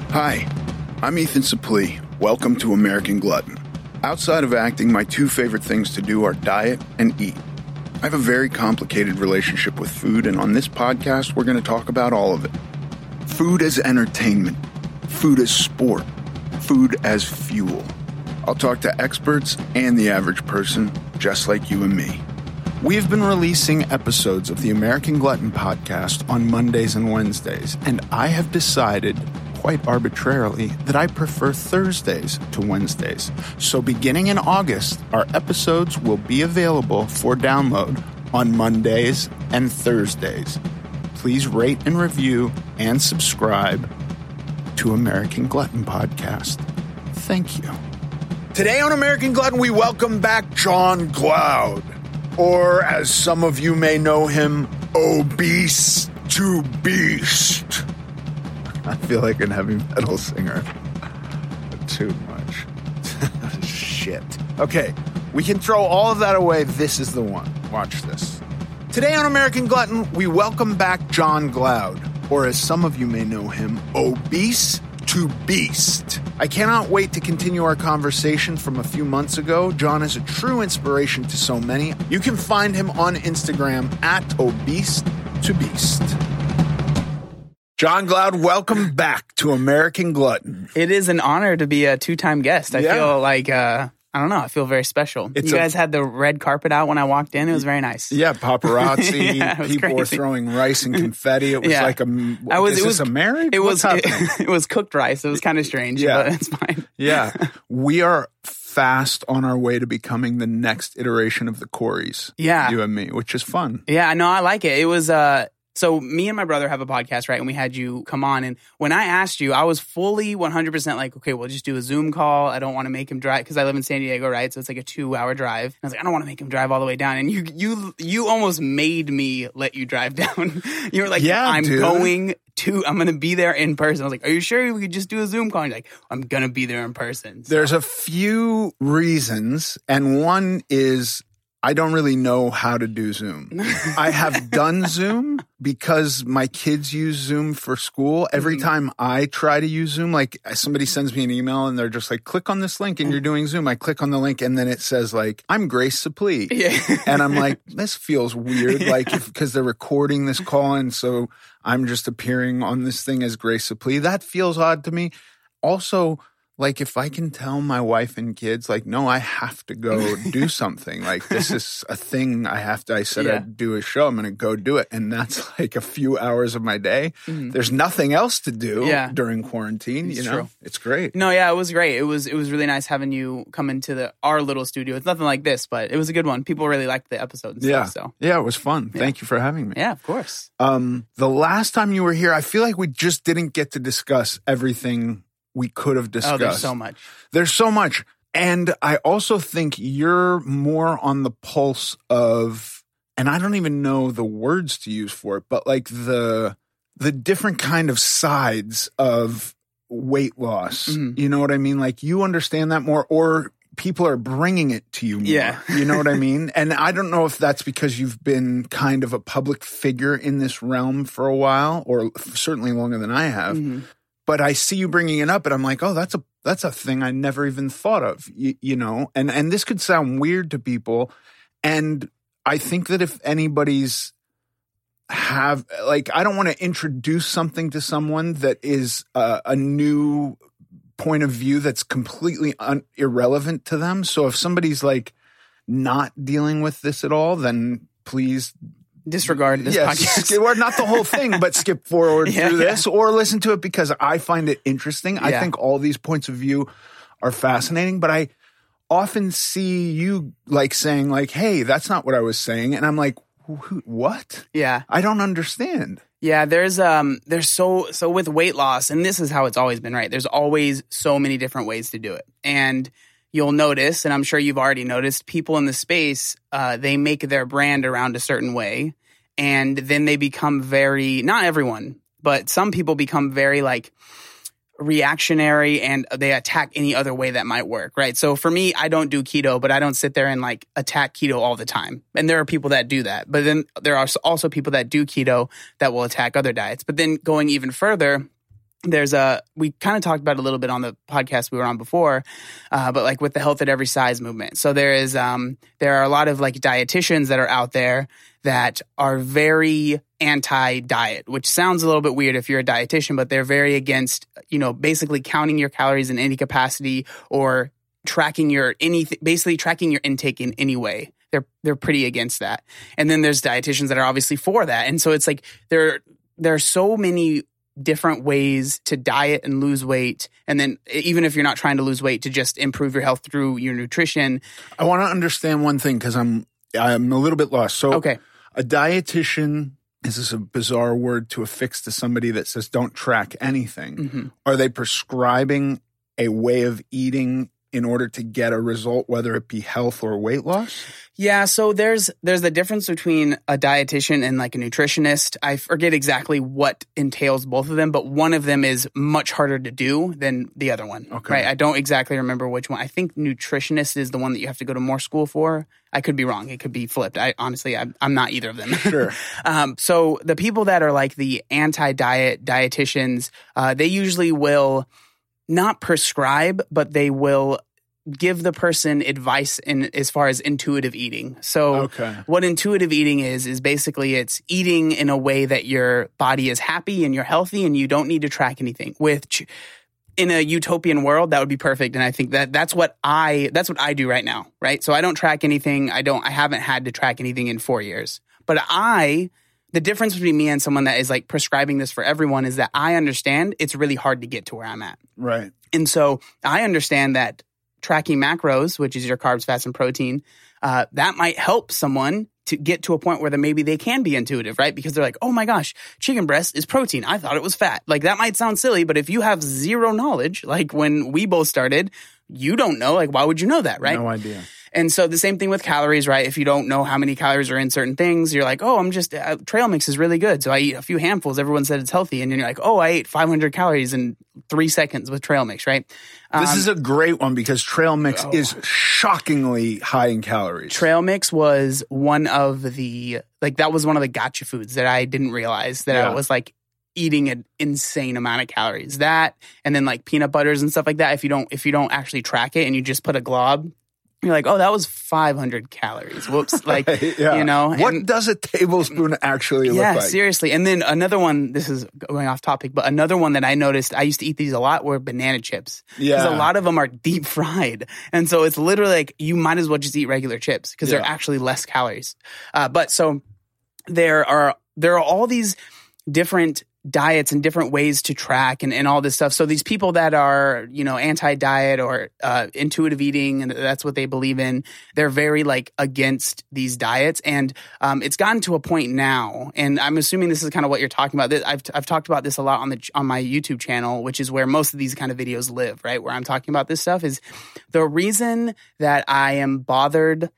Hi, I'm Ethan Suplee. Welcome to American Glutton. Outside of acting, my two favorite things to do are diet and eat. I have a very complicated relationship with food, and on this podcast, we're going to talk about all of it. Food as entertainment, food as sport, food as fuel. I'll talk to experts and the average person, just like you and me. We have been releasing episodes of the American Glutton podcast on Mondays and Wednesdays, and I have decided, quite arbitrarily, that I prefer Thursdays to Wednesdays. So beginning in August, our episodes will be available for download on Mondays and Thursdays. Please rate and review and subscribe to American Glutton Podcast. Thank you. Today on American Glutton, we welcome back John Glaude, or as some of you may know him, Obese to Beast. I feel like a heavy metal singer. Too much. Shit. Okay, we can throw all of that away. This is the one. Watch this. Today on American Glutton, we welcome back John Glaude, or as some of you may know him, Obese to Beast. I cannot wait to continue our conversation from a few months ago. John is a true inspiration to so many. You can find him on Instagram at Obese to Beast. John Glaude, welcome back to American Glutton. It is an honor to be a two-time guest. I feel like, I don't know, I feel very special. You guys had the red carpet out when I walked in. It was very nice. Yeah, paparazzi. Yeah, people were throwing rice and confetti. It was like is this a marriage? It was cooked rice. It was kind of strange, but it's fine. Yeah. We are fast on our way to becoming the next iteration of the Corys. Yeah. You and me, which is fun. Yeah, no, I like it. It was... So me and my brother have a podcast, right? And we had you come on. And when I asked you, I was fully 100% like, okay, we'll just do a Zoom call. I don't want to make him drive because I live in San Diego, right? So it's like a 2-hour drive. And I was like, I don't want to make him drive all the way down. And you almost made me let you drive down. You were like, I'm going to be there in person. I was like, are you sure we could just do a Zoom call? And you're like, I'm going to be there in person. So. There's a few reasons. And one is, I don't really know how to do Zoom. I have done Zoom because my kids use Zoom for school. Every time I try to use Zoom, like somebody sends me an email and they're just like, click on this link and you're doing Zoom. I click on the link and then it says like, I'm Grace Suplee. Yeah. And I'm like, this feels weird, like because they're recording this call and so I'm just appearing on this thing as Grace Suplee. That feels odd to me. Also, like, if I can tell my wife and kids, like, no, I have to go do something. Like, this is a thing I said I'd do a show. I'm going to go do it. And that's like a few hours of my day. Mm-hmm. There's nothing else to do during quarantine. It's you know, true. It's great. No, yeah, it was great. It was really nice having you come into our little studio. It's nothing like this, but it was a good one. People really liked the episode and stuff. So. Yeah, it was fun. Yeah. Thank you for having me. Yeah, of course. The last time you were here, I feel like we just didn't get to discuss everything we could have discussed. Oh, there's so much. There's so much. And I also think you're more on the pulse of, and I don't even know the words to use for it, but like the different kind of sides of weight loss. Mm-hmm. You know what I mean? Like you understand that more, or people are bringing it to you more. Yeah. You know what I mean? And I don't know if that's because you've been kind of a public figure in this realm for a while, or certainly longer than I have. Mm-hmm. But I see you bringing it up, and I'm like, oh, that's a thing I never even thought of, you know? And this could sound weird to people. And I think that if anybody's I don't want to introduce something to someone that is a new point of view that's completely irrelevant to them. So if somebody's like not dealing with this at all, then please disregard this podcast. Or not the whole thing, but skip forward through this or listen to it because I find it interesting. Yeah. I think all these points of view are fascinating, but I often see you like saying like, hey, that's not what I was saying. And I'm like, what? Yeah. I don't understand. Yeah, there's so with weight loss, and this is how it's always been, right? There's always so many different ways to do it. And you'll notice, and I'm sure you've already noticed, people in the space, they make their brand around a certain way, and then they become very, not everyone, but some people become very like reactionary and they attack any other way that might work, right? So for me, I don't do keto, but I don't sit there and like attack keto all the time. And there are people that do that. But then there are also people that do keto that will attack other diets. But then going even further, we kind of talked about it a little bit on the podcast we were on before, but like with the Health at Every Size movement. So there are a lot of like dietitians that are out there that are very anti-diet, which sounds a little bit weird if you're a dietitian, but they're very against, basically counting your calories in any capacity or tracking your intake in any way. They're pretty against that. And then there's dietitians that are obviously for that. And so it's like there are so many different ways to diet and lose weight. And then even if you're not trying to lose weight, to just improve your health through your nutrition. I want to understand one thing because I'm a little bit lost. So okay. A dietitian, is this a bizarre word to affix to somebody that says don't track anything? Mm-hmm. Are they prescribing a way of eating in order to get a result, whether it be health or weight loss? Yeah, so there's the difference between a dietitian and like a nutritionist. I forget exactly what entails both of them, but one of them is much harder to do than the other one. Okay. Right? I don't exactly remember which one. I think nutritionist is the one that you have to go to more school for. I could be wrong. It could be flipped. I'm not either of them. Sure. So the people that are like the anti-diet dietitians, they usually will not prescribe, but they will give the person advice in as far as intuitive eating. So what intuitive eating is basically it's eating in a way that your body is happy and you're healthy and you don't need to track anything. In a utopian world, that would be perfect. And I think that's what I do right now, right? So I don't track anything. I haven't had to track anything in 4 years. But the difference between me and someone that is like prescribing this for everyone is that I understand it's really hard to get to where I'm at. Right. And so I understand that tracking macros, which is your carbs, fats, and protein, that might help someone to get to a point where maybe they can be intuitive, right? Because they're like, oh my gosh, chicken breast is protein. I thought it was fat. Like that might sound silly, but if you have zero knowledge, like when we both started, you don't know, like why would you know that, right? No idea. And so the same thing with calories, right? If you don't know how many calories are in certain things, you're like, oh, trail mix is really good. So I eat a few handfuls. Everyone said it's healthy. And then you're like, oh, I ate 500 calories in 3 seconds with trail mix, right? This is a great one because trail mix is shockingly high in calories. Trail mix was one of the gotcha foods that I didn't realize that I was like eating an insane amount of calories. That, and then like peanut butters and stuff like that. If you don't actually track it and you just put a glob, you're like, oh, that was 500 calories. Whoops. Like, What does a tablespoon actually look like? Yeah, seriously. And then another one, this is going off topic, but another one that I noticed, I used to eat these a lot, were banana chips. Yeah. Because a lot of them are deep fried. And so it's literally like, you might as well just eat regular chips because they're actually less calories. But so there are all these different diets and different ways to track and all this stuff. So these people that are, anti-diet or intuitive eating, and that's what they believe in, they're very like against these diets. And it's gotten to a point now, and I'm assuming this is kind of what you're talking about. I've talked about this a lot on my YouTube channel, which is where most of these kind of videos live, right? Where I'm talking about this stuff is the reason that I am bothered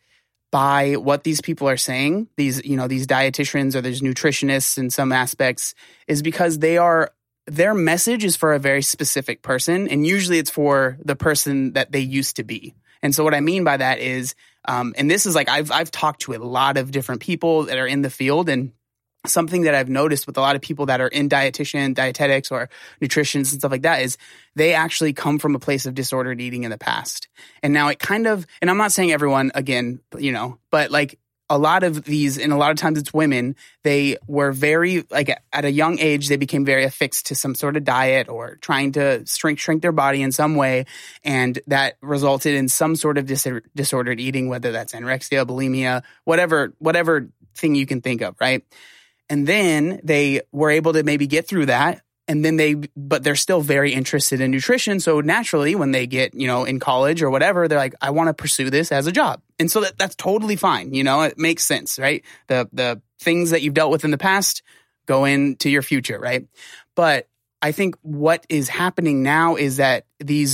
by what these people are saying, these dietitians or these nutritionists in some aspects, is because their message is for a very specific person. And usually it's for the person that they used to be. And so what I mean by that is, and this is like, I've talked to a lot of different people that are in the field, and something that I've noticed with a lot of people that are in dietetics or nutritions and stuff like that is they actually come from a place of disordered eating in the past. And now it kind of, and I'm not saying everyone again, but like a lot of these, and a lot of times it's women, they were very, like at a young age, they became very affixed to some sort of diet or trying to shrink their body in some way. And that resulted in some sort of disordered eating, whether that's anorexia, bulimia, whatever thing you can think of, right? And then they were able to maybe get through that. And then but they're still very interested in nutrition. So naturally, when they get, in college or whatever, they're like, I want to pursue this as a job. And so that's totally fine. It makes sense, right? The things that you've dealt with in the past go into your future, right? But I think what is happening now is that these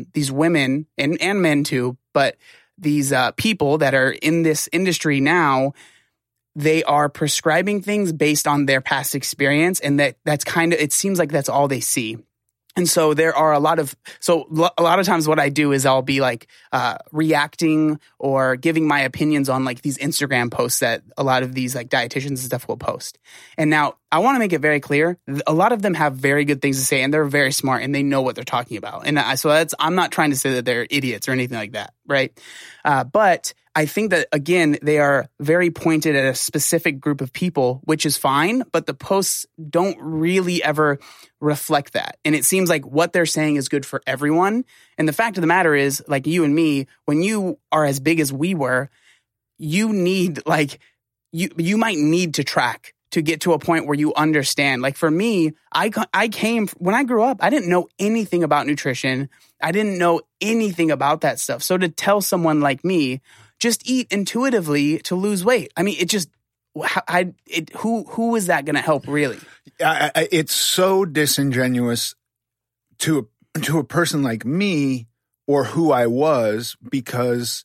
women and men too, but these people that are in this industry now, they are prescribing things based on their past experience, and that's kind of, it seems like that's all they see. And so there are a lot of times what I do is I'll be like reacting or giving my opinions on like these Instagram posts that a lot of these like dietitians and stuff will post. And now I want to make it very clear. A lot of them have very good things to say and they're very smart and they know what they're talking about. And I'm not trying to say that they're idiots or anything like that. Right. But I think that, again, they are very pointed at a specific group of people, which is fine, but the posts don't really ever reflect that. And it seems like what they're saying is good for everyone. And the fact of the matter is, like you and me, when you are as big as we were, you need you might need to track to get to a point where you understand. Like for me, when I grew up, I didn't know anything about nutrition. I didn't know anything about that stuff. So to tell someone like me, just eat intuitively to lose weight. I mean, who is that going to help really? It's so disingenuous to a person like me or who I was, because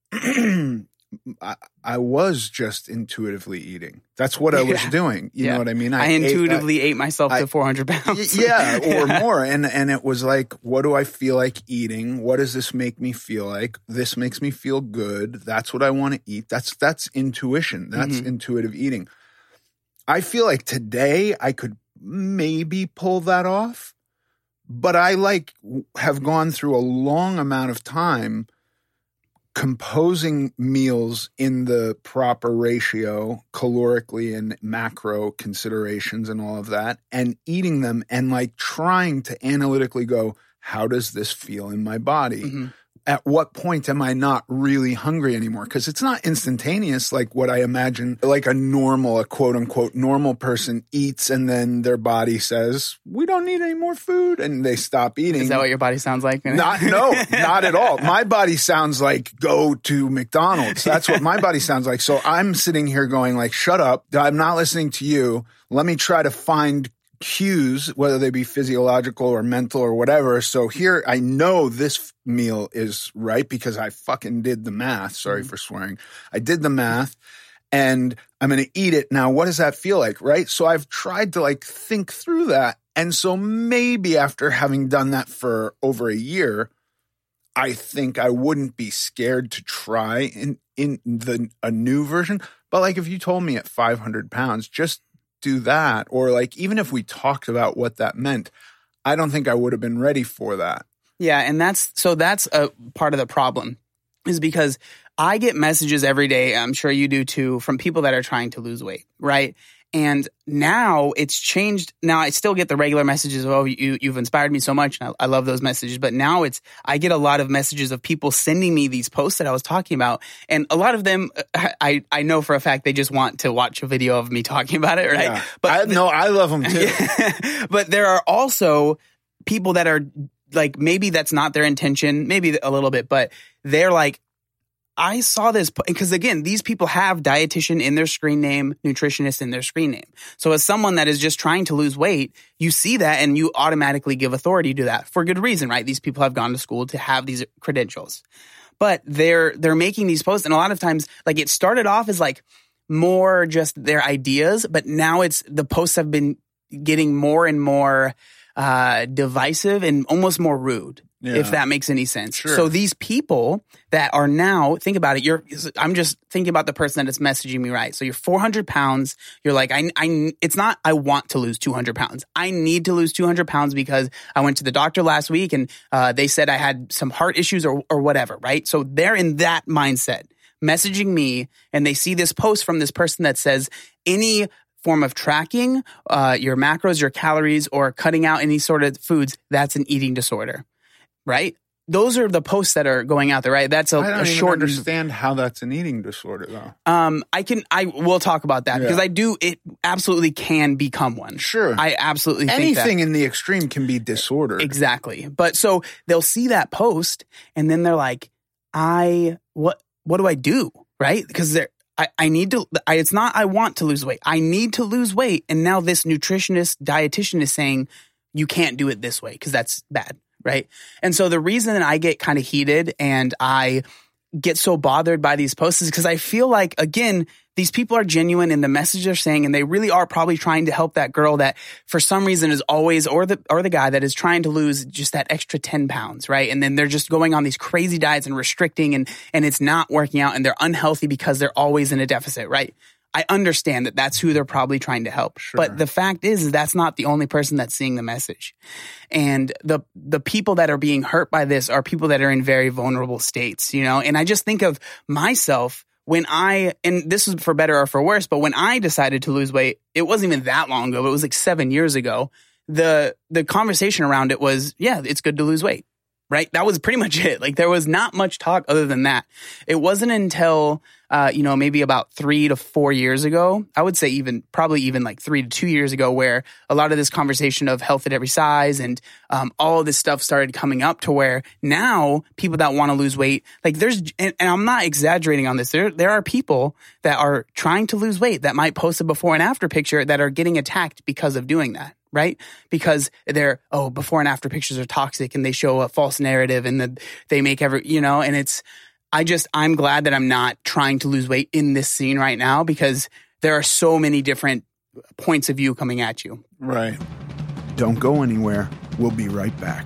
I was just intuitively eating. That's what I was doing. You know what I mean? I intuitively ate myself to 400 pounds. Or more. And it was like, what do I feel like eating? What does this make me feel like? This makes me feel good. That's what I want to eat. That's intuition. That's intuitive eating. I feel like today I could maybe pull that off, but I have gone through a long amount of time composing meals in the proper ratio, calorically and macro considerations and all of that, and eating them and trying to analytically go, how does this feel in my body? Mm-hmm. At what point am I not really hungry anymore? Because it's not instantaneous like what I imagine like a quote unquote normal person eats and then their body says, we don't need any more food, and they stop eating. Is that what your body sounds like? Not at all. My body sounds like go to McDonald's. That's what my body sounds like. So I'm sitting here going like, shut up. I'm not listening to you. Let me try to find cues, whether they be physiological or mental or whatever. So here I know this meal is right because I fucking did the math. Sorry for swearing. I did the math and I'm going to eat it. Now, what does that feel like? Right. So I've tried to think through that. And so maybe after having done that for over a year, I think I wouldn't be scared to try a new version. But if you told me at 500 pounds, just do that, or even if we talked about what that meant, I don't think I would have been ready for that. Yeah, and that's a part of the problem, is because I get messages every day, I'm sure you do too, from people that are trying to lose weight, right? And now it's changed. Now I still get the regular messages of, oh, you've inspired me so much. And I love those messages. But now I get a lot of messages of people sending me these posts that I was talking about. And a lot of them, I know for a fact, they just want to watch a video of me talking about it, right? Yeah. But I love them too. But there are also people that are maybe that's not their intention, maybe a little bit, but they're like, I saw this because, again, these people have dietitian in their screen name, nutritionist in their screen name. So as someone that is just trying to lose weight, you see that and you automatically give authority to that for good reason, right? These people have gone to school to have these credentials. But they're making these posts, and a lot of times, it started off as more just their ideas, but now the posts have been getting more and more divisive and almost more rude. Yeah. If that makes any sense. Sure. So these people that are now, think about it. I'm just thinking about the person that is messaging me, right? So you're 400 pounds. You're like, it's not, I want to lose 200 pounds. I need to lose 200 pounds because I went to the doctor last week and they said I had some heart issues or whatever, right? So they're in that mindset, messaging me, and they see this post from this person that says any form of tracking your macros, your calories, or cutting out any sort of foods, that's an eating disorder. Right? Those are the posts that are going out there, right? That's I don't even understand how that's an eating disorder, though. I will talk about that because it absolutely can become one. Sure. I absolutely think anything in the extreme can be disordered. Exactly. But so they'll see that post and then they're like, what do I do? Right? Because I need to, it's not, I want to lose weight. I need to lose weight. And now this nutritionist, dietitian is saying, you can't do it this way because that's bad. Right. And so the reason that I get kind of heated and I get so bothered by these posts is because I feel like, again, these people are genuine in the message they're saying, and they really are probably trying to help that girl that for some reason is always, or the guy that is trying to lose just that extra 10 pounds, right? And then they're just going on these crazy diets and restricting, and it's not working out, and they're unhealthy because they're always in a deficit, right? I understand that that's who they're probably trying to help. Sure. But the fact is that's not the only person that's seeing the message. And the people that are being hurt by this are people that are in very vulnerable states, you know? And I just think of myself when and this is for better or for worse, but when I decided to lose weight, it wasn't even that long ago. It was like 7 years ago. The conversation around it was, yeah, it's good to lose weight, right? That was pretty much it. Like there was not much talk other than that. It wasn't until maybe about 3 to 4 years ago, I would say probably even like 3 to 2 years ago, where a lot of this conversation of health at every size and all of this stuff started coming up to where now people that want to lose weight, like and I'm not exaggerating on this, there are people that are trying to lose weight that might post a before and after picture that are getting attacked because of doing that. Right? Because before and after pictures are toxic and they show a false narrative and they make and I'm glad that I'm not trying to lose weight in this scene right now because there are so many different points of view coming at you. Right. Don't go anywhere. We'll be right back.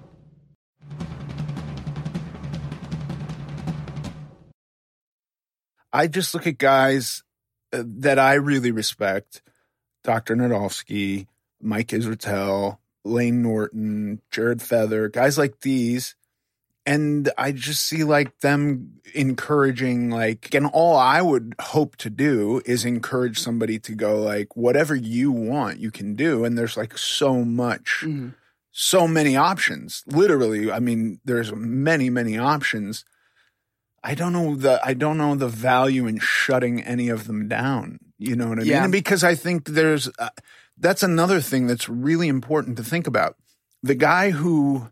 I just look at guys that I really respect, Dr. Nadolski, Mike Israetel, Lane Norton, Jared Feather, guys like these. And I just see like them encouraging and all I would hope to do is encourage somebody to go like, whatever you want, you can do. And there's like so much, so many options. Literally, I mean, there's many, many options. I don't know the value in shutting any of them down. You know what I mean? And because I think that's another thing that's really important to think about. The guy who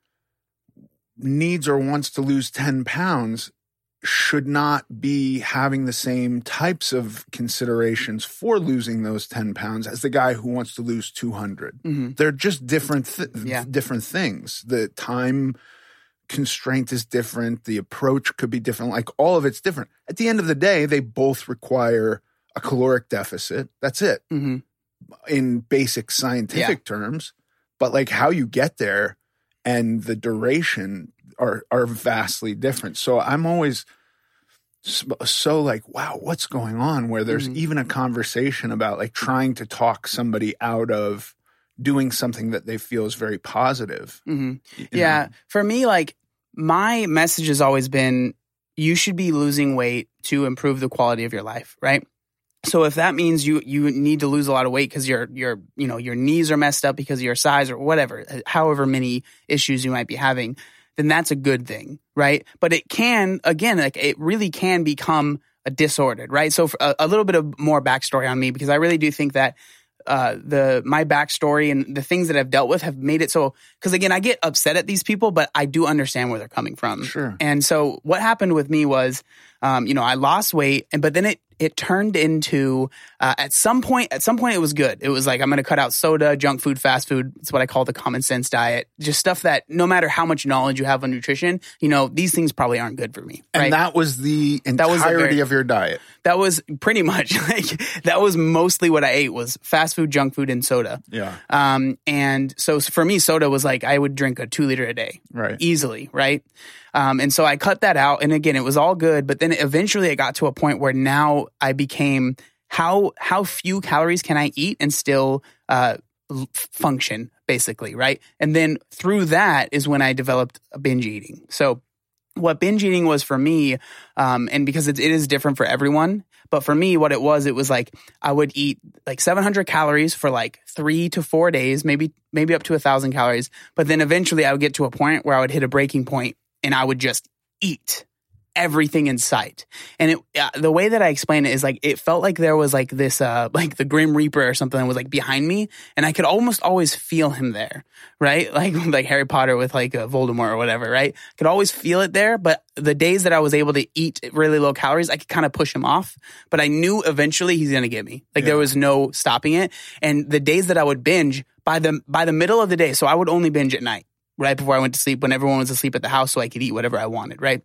needs or wants to lose 10 pounds should not be having the same types of considerations for losing those 10 pounds as the guy who wants to lose 200. Mm-hmm. They're just different things. The time constraint is different. The approach could be different. Like all of it's different. At the end of the day, they both require a caloric deficit. That's it. Mm-hmm. In basic scientific terms, but like how you get there and the duration are vastly different. So I'm always so like, wow, what's going on? Where there's even a conversation about like trying to talk somebody out of doing something that they feel is very positive. Mm-hmm. Yeah. For me, like my message has always been, you should be losing weight to improve the quality of your life, right? So if that means you need to lose a lot of weight because your knees are messed up because of your size or whatever, however many issues you might be having, then that's a good thing, right? But it can, again, like it really can become a disordered, right? So a little bit of more backstory on me, because I really do think that my backstory and the things that I've dealt with have made it so, because again, I get upset at these people, but I do understand where they're coming from. Sure. And so what happened with me was, I lost weight, but then it turned into, at some point it was good. It was like, I'm going to cut out soda, junk food, fast food. It's what I call the common sense diet. Just stuff that no matter how much knowledge you have on nutrition, these things probably aren't good for me. Right? And that was the entirety of your diet. That was pretty much that was mostly what I ate was fast food, junk food, and soda. Yeah. And so for me, soda was like, I would drink a 2 liter a day. Right. Easily. Right. And so I cut that out. And again, it was all good. But then eventually it got to a point where now I became how few calories can I eat and still function, basically, right? And then through that is when I developed binge eating. So what binge eating was for me, and because it is different for everyone, but for me, what it was like I would eat like 700 calories for like 3 to 4 days, maybe up to 1,000 calories. But then eventually I would get to a point where I would hit a breaking point and I would just eat everything in sight. And the way that I explain it is like, it felt like there was like this, like the Grim Reaper or something that was like behind me. And I could almost always feel him there, right? Like Harry Potter with like Voldemort or whatever, right? I could always feel it there. But the days that I was able to eat really low calories, I could kind of push him off. But I knew eventually he's going to get me. Like there was no stopping it. And the days that I would binge by the middle of the day, so I would only binge at night, right before I went to sleep when everyone was asleep at the house so I could eat whatever I wanted, right?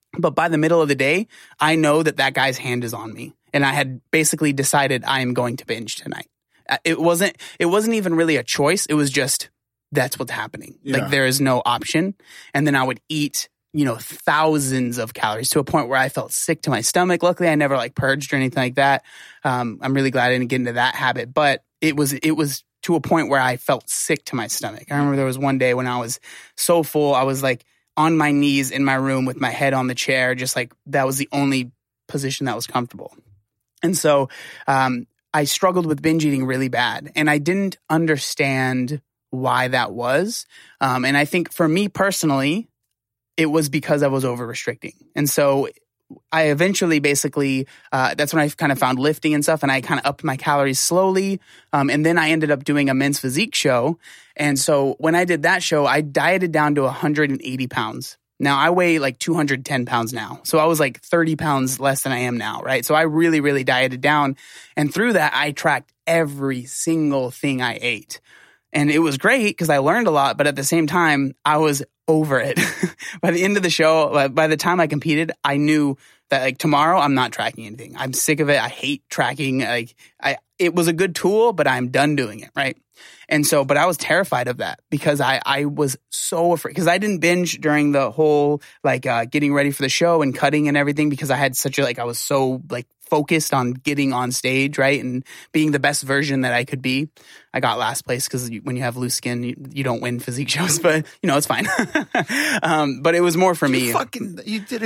But by the middle of the day, I know that guy's hand is on me. And I had basically decided I am going to binge tonight. It wasn't even really a choice. It was just, that's what's happening. Yeah. Like there is no option. And then I would eat, thousands of calories to a point where I felt sick to my stomach. Luckily, I never like purged or anything like that. I'm really glad I didn't get into that habit, but it was to a point where I felt sick to my stomach. I remember there was one day when I was so full, I was like on my knees in my room with my head on the chair, just like that was the only position that was comfortable. And so I struggled with binge eating really bad, and I didn't understand why that was. And I think for me personally, it was because I was over restricting. And so I eventually basically, that's when I kind of found lifting and stuff, and I kind of upped my calories slowly. And then I ended up doing a men's physique show. And so when I did that show, I dieted down to 180 pounds. Now I weigh like 210 pounds now. So I was like 30 pounds less than I am now, right? So I really, really dieted down. And through that, I tracked every single thing I ate. And it was great because I learned a lot, but at the same time, I was over it. By the end of the show, by the time I competed, I knew that like tomorrow I'm not tracking anything. I'm sick of it. I hate tracking. It was a good tool, but I'm done doing it, right? And so, but I was terrified of that because I was so afraid because I didn't binge during the whole getting ready for the show and cutting and everything because I had I was so focused on getting on stage, right? And being the best version that I could be. I got last place because when you have loose skin, you don't win physique shows, but it's fine. But it was more for me. You did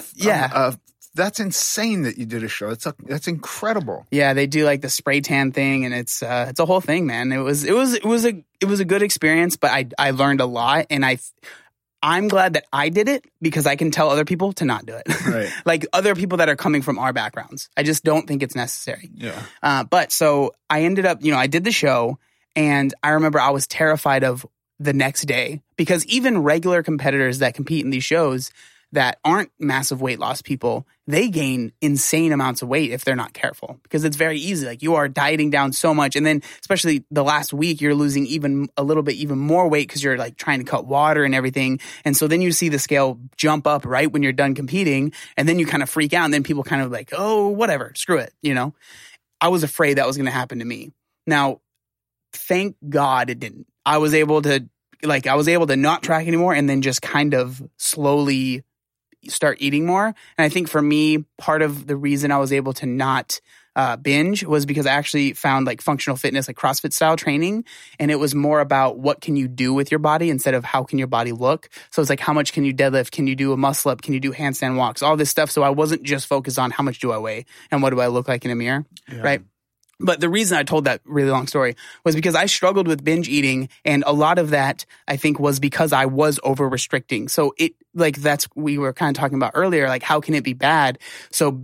that's insane that you did a show. That's incredible. Yeah, they do like the spray tan thing, and it's a whole thing, man. It was a good experience, but I learned a lot, and I'm glad that I did it because I can tell other people to not do it. Right. Like other people that are coming from our backgrounds. I just don't think it's necessary. Yeah. But so I ended up, I did the show, and I remember I was terrified of the next day because even regular competitors that compete in these shows that aren't massive weight loss people, they gain insane amounts of weight if they're not careful because it's very easy. Like you are dieting down so much. And then especially the last week, you're losing even more weight because you're like trying to cut water and everything. And so then you see the scale jump up right when you're done competing. And then you kind of freak out. And then people kind of like, oh, whatever, screw it. I was afraid that was going to happen to me. Now, thank God it didn't. I was able to not track anymore and then just kind of slowly start eating more. And I think for me, part of the reason I was able to not binge was because I actually found like functional fitness, like CrossFit style training. And it was more about what can you do with your body instead of how can your body look. So it's like, how much can you deadlift? Can you do a muscle up? Can you do handstand walks? All this stuff. So I wasn't just focused on how much do I weigh and what do I look like in a mirror, right? But the reason I told that really long story was because I struggled with binge eating. And a lot of that, I think, was because I was over restricting. So we were kind of talking about earlier, like, how can it be bad? So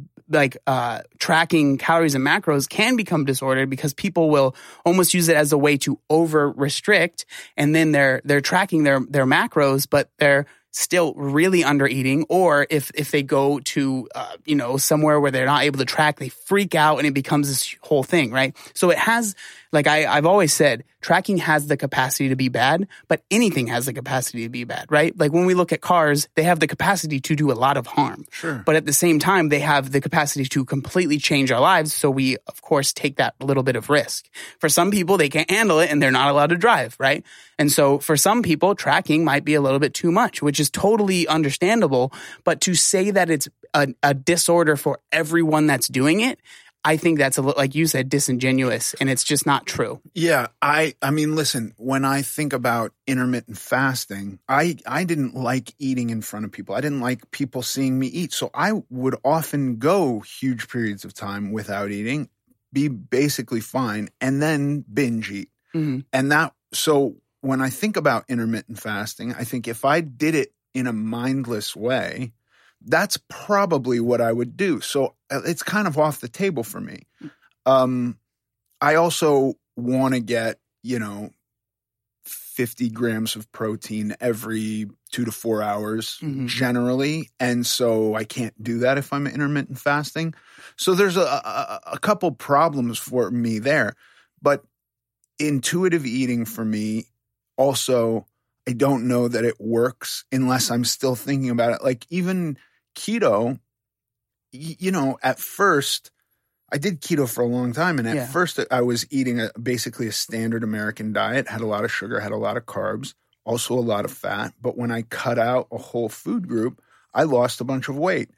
tracking calories and macros can become disordered because people will almost use it as a way to over restrict. And then they're tracking their macros, but they're still really under eating, or if they go to somewhere where they're not able to track, they freak out and it becomes this whole thing, right? So it has, like I've always said, tracking has the capacity to be bad, but anything has the capacity to be bad, right? Like when we look at cars, they have the capacity to do a lot of harm. Sure. But at the same time, they have the capacity to completely change our lives. So we, of course, take that little bit of risk. For some people, they can't handle it and they're not allowed to drive, right? And so for some people, tracking might be a little bit too much, which is totally understandable. But to say that it's a disorder for everyone that's doing it, I think that's like you said, disingenuous, and it's just not true. Yeah, I mean, listen, when I think about intermittent fasting, I didn't like eating in front of people. I didn't like people seeing me eat. So I would often go huge periods of time without eating, be basically fine, and then binge eat. Mm-hmm. And so when I think about intermittent fasting, I think if I did it in a mindless way, that's probably what I would do. So it's kind of off the table for me. I also want to get, 50 grams of protein every 2 to 4 hours generally. And so I can't do that if I'm intermittent fasting. So there's a couple problems for me there. But intuitive eating for me also, I don't know that it works unless I'm still thinking about it. Like even keto, at first, I did keto for a long time. And at first, I was eating basically a standard American diet, had a lot of sugar, had a lot of carbs, also a lot of fat. But when I cut out a whole food group, I lost a bunch of weight,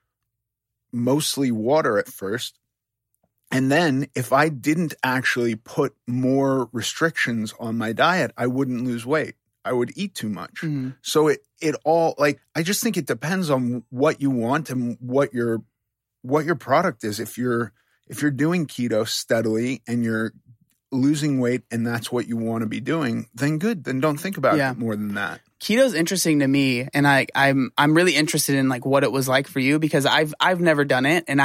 mostly water at first. And then if I didn't actually put more restrictions on my diet, I wouldn't lose weight. I would eat too much. Mm-hmm. So it all, like, I just think it depends on what you want and what your product is. If you're doing keto steadily and you're losing weight and that's what you want to be doing, then good. Then don't think about it more than that. Keto's interesting to me, and I'm really interested in like what it was like for you, because I've never done it, and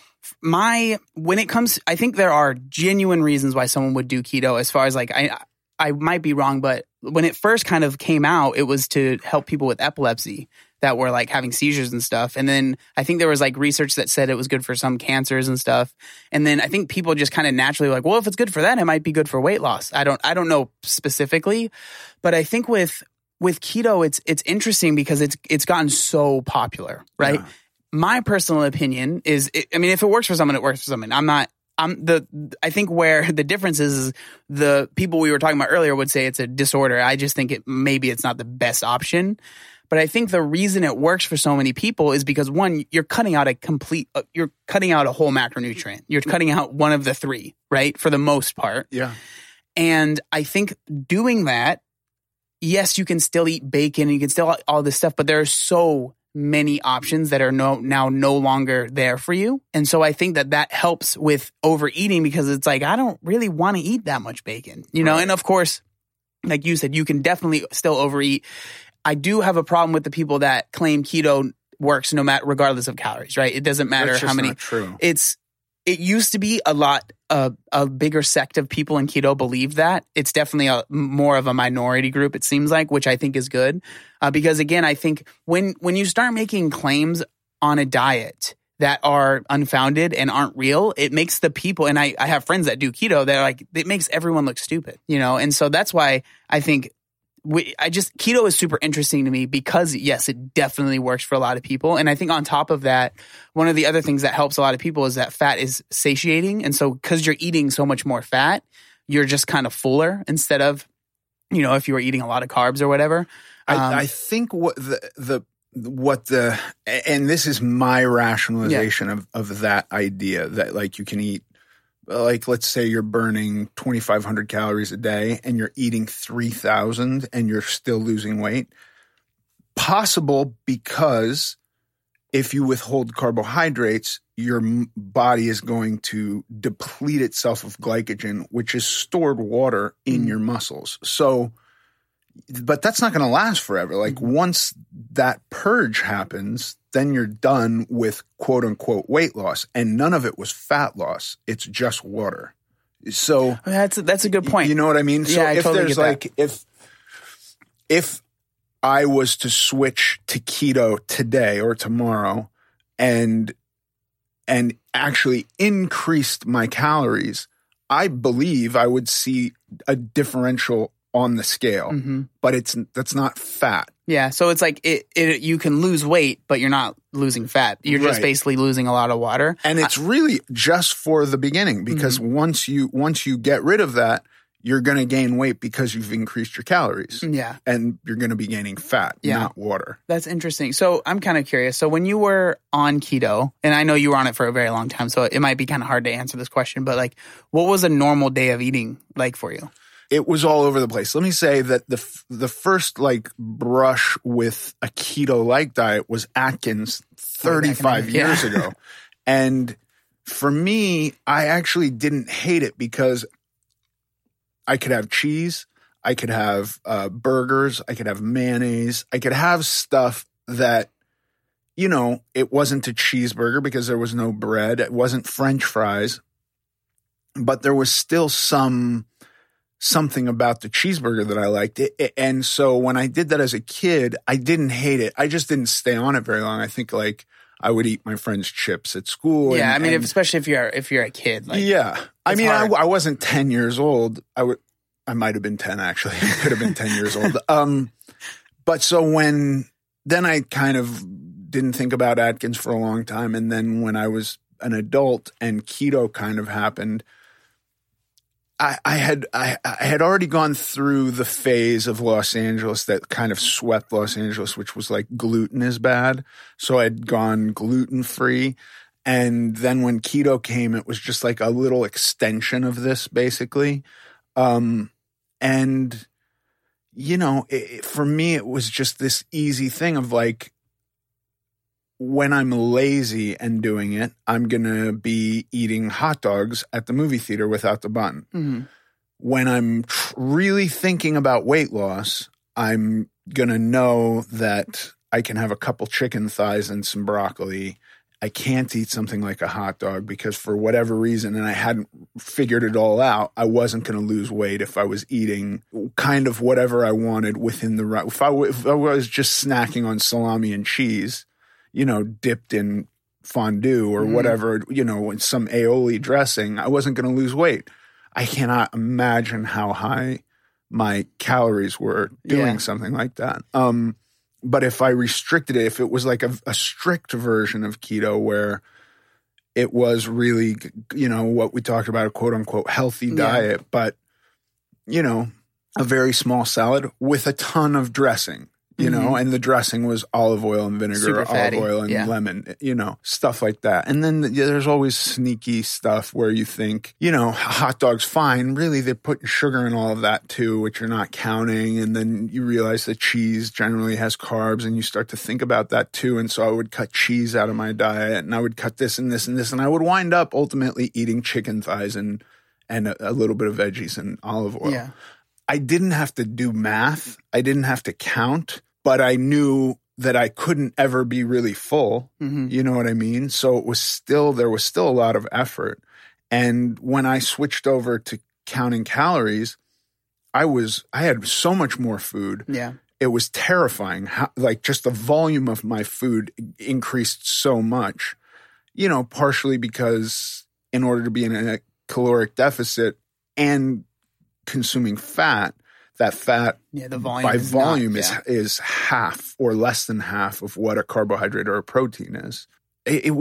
when it comes, I think there are genuine reasons why someone would do keto. As far as like, I might be wrong, but when it first kind of came out, it was to help people with epilepsy that were like having seizures and stuff. And then I think there was like research that said it was good for some cancers and stuff. And then I think people just kind of naturally were like, well, if it's good for that, it might be good for weight loss. I don't know specifically, but I think with keto, it's interesting because it's gotten so popular, right? Yeah. My personal opinion is, if it works for someone, it works for someone. I think where the difference is the people we were talking about earlier would say it's a disorder. I just think maybe it's not the best option. But I think the reason it works for so many people is because, one, you're cutting out a whole macronutrient. You're cutting out one of the three, right? For the most part. Yeah. And I think doing that, yes, you can still eat bacon and you can still eat all this stuff, but there are so many options that are now no longer there for you. And so I think that helps with overeating, because it's like, I don't really want to eat that much bacon, know? And of course, like you said, you can definitely still overeat. I do have a problem with the people that claim keto works regardless of calories, right? It doesn't matter how many. That's true. It used to be a bigger sect of people in keto believe that. It's definitely more of a minority group, it seems like, which I think is good. Because again, I think when you start making claims on a diet that are unfounded and aren't real, it makes the people, and I have friends that do keto, they're like, it makes everyone look stupid, And so that's why I think keto is super interesting to me, because yes, it definitely works for a lot of people. And I think on top of that, one of the other things that helps a lot of people is that fat is satiating. And so because you're eating so much more fat, you're just kind of fuller instead of, if you were eating a lot of carbs or whatever. I think and this is my rationalization of that idea that like you can eat, like, let's say you're burning 2,500 calories a day and you're eating 3,000 and you're still losing weight. Possible, because if you withhold carbohydrates, your body is going to deplete itself of glycogen, which is stored water in your muscles. So, but that's not going to last forever. Like once that purge happens, then you're done with quote unquote weight loss, and none of it was fat loss. It's just water. So that's a good point. You know what I mean? So yeah, if totally there's like, if I was to switch to keto today or tomorrow and actually increased my calories, I believe I would see a differential on the scale, but that's not fat. Yeah, so it's like you can lose weight, but you're not losing fat. You're just basically losing a lot of water. And it's really just for the beginning, because once you get rid of that, you're going to gain weight because you've increased your calories. Yeah. And you're going to be gaining fat, not water. That's interesting. So I'm kind of curious. So when you were on keto, and I know you were on it for a very long time, so it might be kind of hard to answer this question, but like, what was a normal day of eating like for you? It was all over the place. Let me say that the first like brush with a keto-like diet was Atkins 35 years ago. And for me, I actually didn't hate it because I could have cheese, I could have burgers, I could have mayonnaise, I could have stuff that, it wasn't a cheeseburger because there was no bread. It wasn't French fries, but there was still something about the cheeseburger that I liked. And so when I did that as a kid, I didn't hate it. I just didn't stay on it very long. I think like I would eat my friends' chips at school. Yeah, especially if you're a kid. Like, yeah. I wasn't 10 years old. I might have been 10 actually. I could have been 10 years old. But so then I kind of didn't think about Atkins for a long time. And then when I was an adult and keto kind of happened, I had already gone through the phase of Los Angeles that kind of swept Los Angeles, which was like gluten is bad. So I'd gone gluten-free. And then when keto came, it was just like a little extension of this, basically. And, you know, for me, it was just this easy thing of like, when I'm lazy and doing it, I'm going to be eating hot dogs at the movie theater without the bun. Mm-hmm. When I'm really thinking about weight loss, I'm going to know that I can have a couple chicken thighs and some broccoli. I can't eat something like a hot dog because for whatever reason, and I hadn't figured it all out, I wasn't going to lose weight if I was eating kind of whatever I wanted within the right. If I was just snacking on salami and cheese, you know, dipped in fondue or whatever, you know, in some aioli dressing, I wasn't going to lose weight. I cannot imagine how high my calories were doing something like that. But if I restricted it, if it was like a strict version of keto where it was really, you know, what we talked about, a quote unquote healthy diet, but, you know, a very small salad with a ton of dressing. You know, and the dressing was olive oil and vinegar, olive oil and lemon, you know, stuff like that. And then there's always sneaky stuff where you think, you know, hot dog's fine. Really, they're putting sugar in all of that too, which you're not counting. And then you realize that cheese generally has carbs and you start to think about that too. And so I would cut cheese out of my diet and I would cut this and this and this. And I would wind up ultimately eating chicken thighs and a little bit of veggies and olive oil. Yeah. I didn't have to do math. I didn't have to count. But I knew that I couldn't ever be really full. Mm-hmm. You know what I mean? So there was still a lot of effort. And when I switched over to counting calories, I had so much more food. Yeah. It was terrifying. Like just the volume of my food increased so much, you know, partially because in order to be in a caloric deficit and consuming fat, that fat the volume is half or less than half of what a carbohydrate or a protein is. It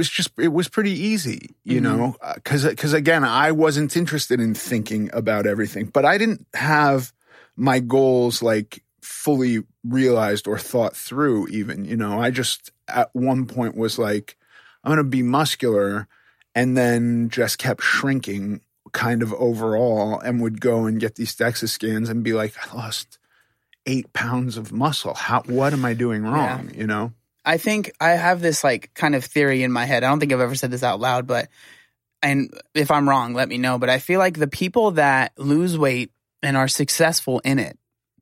was pretty easy, you know, because again, I wasn't interested in thinking about everything, but I didn't have my goals like fully realized or thought through even, you know. I just at one point was like, I'm going to be muscular, and then just kept shrinking kind of overall, and would go and get these DEXA scans and be like, I lost 8 pounds of muscle. What am I doing wrong? You know? I think I have this like kind of theory in my head. I don't think I've ever said this out loud, and if I'm wrong, let me know. But I feel like the people that lose weight and are successful in it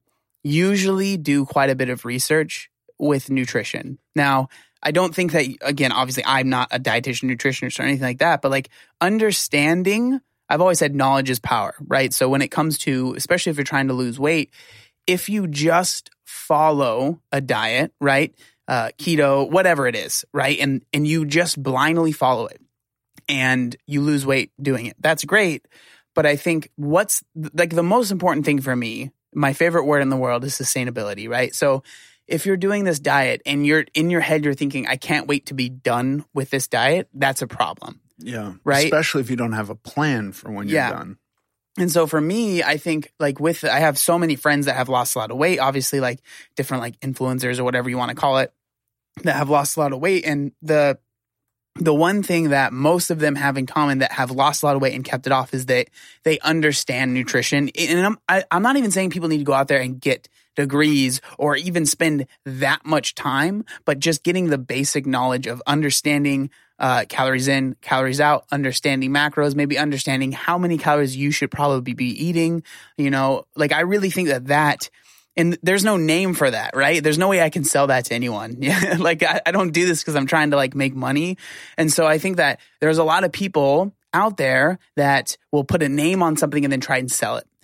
usually do quite a bit of research with nutrition. Now, I don't think that, again, obviously I'm not a dietitian, nutritionist or anything like that, but like understanding, I've always said knowledge is power, right? So when it comes to, especially if you're trying to lose weight, if you just follow a diet, right? Keto, whatever it is, right? And you just blindly follow it and you lose weight doing it. That's great. But I think what's like the most important thing for me, my favorite word in the world is sustainability, right? So if you're doing this diet and you're in your head, you're thinking, I can't wait to be done with this diet, that's a problem. Yeah. Right. Especially if you don't have a plan for when you're done. And so for me, I think like I have so many friends that have lost a lot of weight, obviously like different like influencers or whatever you want to call it that have lost a lot of weight. And the one thing that most of them have in common that have lost a lot of weight and kept it off is that they understand nutrition. And I'm not even saying people need to go out there and get degrees or even spend that much time, but just getting the basic knowledge of understanding calories in, calories out, understanding macros, maybe understanding how many calories you should probably be eating. You know, like I really think that and there's no name for that, right? There's no way I can sell that to anyone. Yeah, like I don't do this because I'm trying to like make money. And so I think that there's a lot of people out there that will put a name on something and then try and sell it.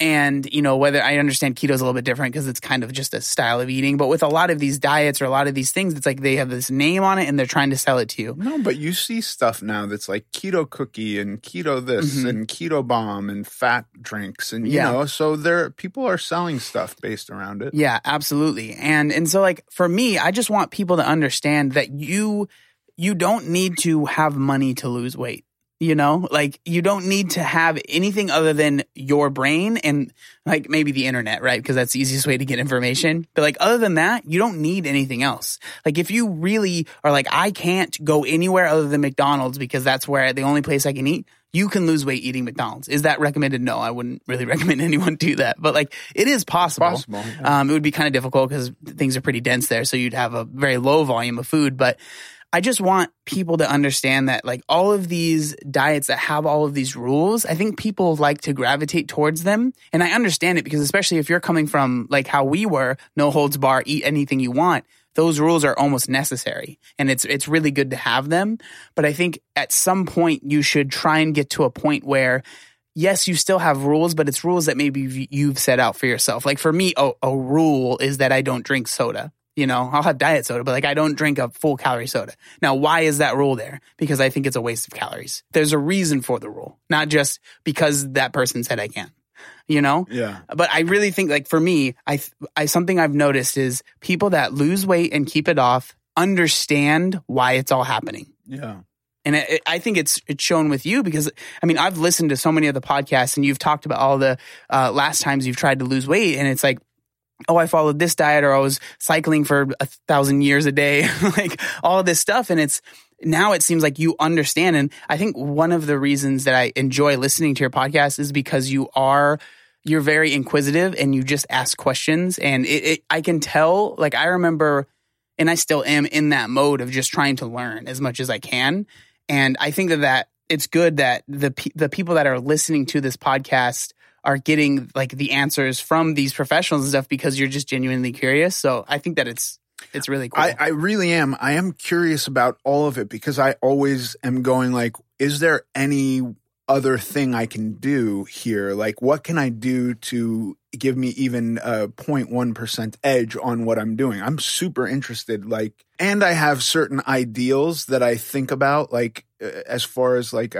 And, you know, whether I understand keto is a little bit different because it's kind of just a style of eating. But with a lot of these diets or a lot of these things, it's like they have this name on it and they're trying to sell it to you. No, but you see stuff now that's like keto cookie and keto this and keto bomb and fat drinks. And, you know, so people are selling stuff based around it. Yeah, absolutely. And so like for me, I just want people to understand that you don't need to have money to lose weight. You know, like you don't need to have anything other than your brain and like maybe the internet, right? Because that's the easiest way to get information. But like other than that, you don't need anything else. Like if you really are like, I can't go anywhere other than McDonald's because that's where the only place I can eat, you can lose weight eating McDonald's. Is that recommended? No, I wouldn't really recommend anyone do that. But like it is possible. Yeah. It would be kind of difficult because things are pretty dense there. So you'd have a very low volume of food. But I just want people to understand that like all of these diets that have all of these rules, I think people like to gravitate towards them. And I understand it because especially if you're coming from like how we were, no holds bar, eat anything you want, those rules are almost necessary. And it's really good to have them. But I think at some point you should try and get to a point where yes, you still have rules, but it's rules that maybe you've set out for yourself. Like for me, a rule is that I don't drink soda. You know, I'll have diet soda, but like I don't drink a full calorie soda. Now, why is that rule there? Because I think it's a waste of calories. There's a reason for the rule, not just because that person said I can, you know? Yeah. But I really think like for me, I something I've noticed is people that lose weight and keep it off understand why it's all happening. Yeah. And I think it's shown with you because, I mean, I've listened to so many of the podcasts and you've talked about all the last times you've tried to lose weight and it's like, oh, I followed this diet or I was cycling for 1,000 years a day, like all of this stuff. And now it seems like you understand. And I think one of the reasons that I enjoy listening to your podcast is because you're very inquisitive and you just ask questions. And I can tell, like I remember, and I still am in that mode of just trying to learn as much as I can. And I think that it's good that the people that are listening to this podcast are getting like the answers from these professionals and stuff because you're just genuinely curious. So I think that it's really cool. I really am. I am curious about all of it because I always am going like, is there any other thing I can do here? Like, what can I do to give me even a 0.1% edge on what I'm doing? I'm super interested. Like, and I have certain ideals that I think about, like, as far as like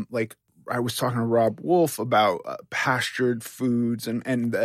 I was talking to Rob Wolf about pastured foods and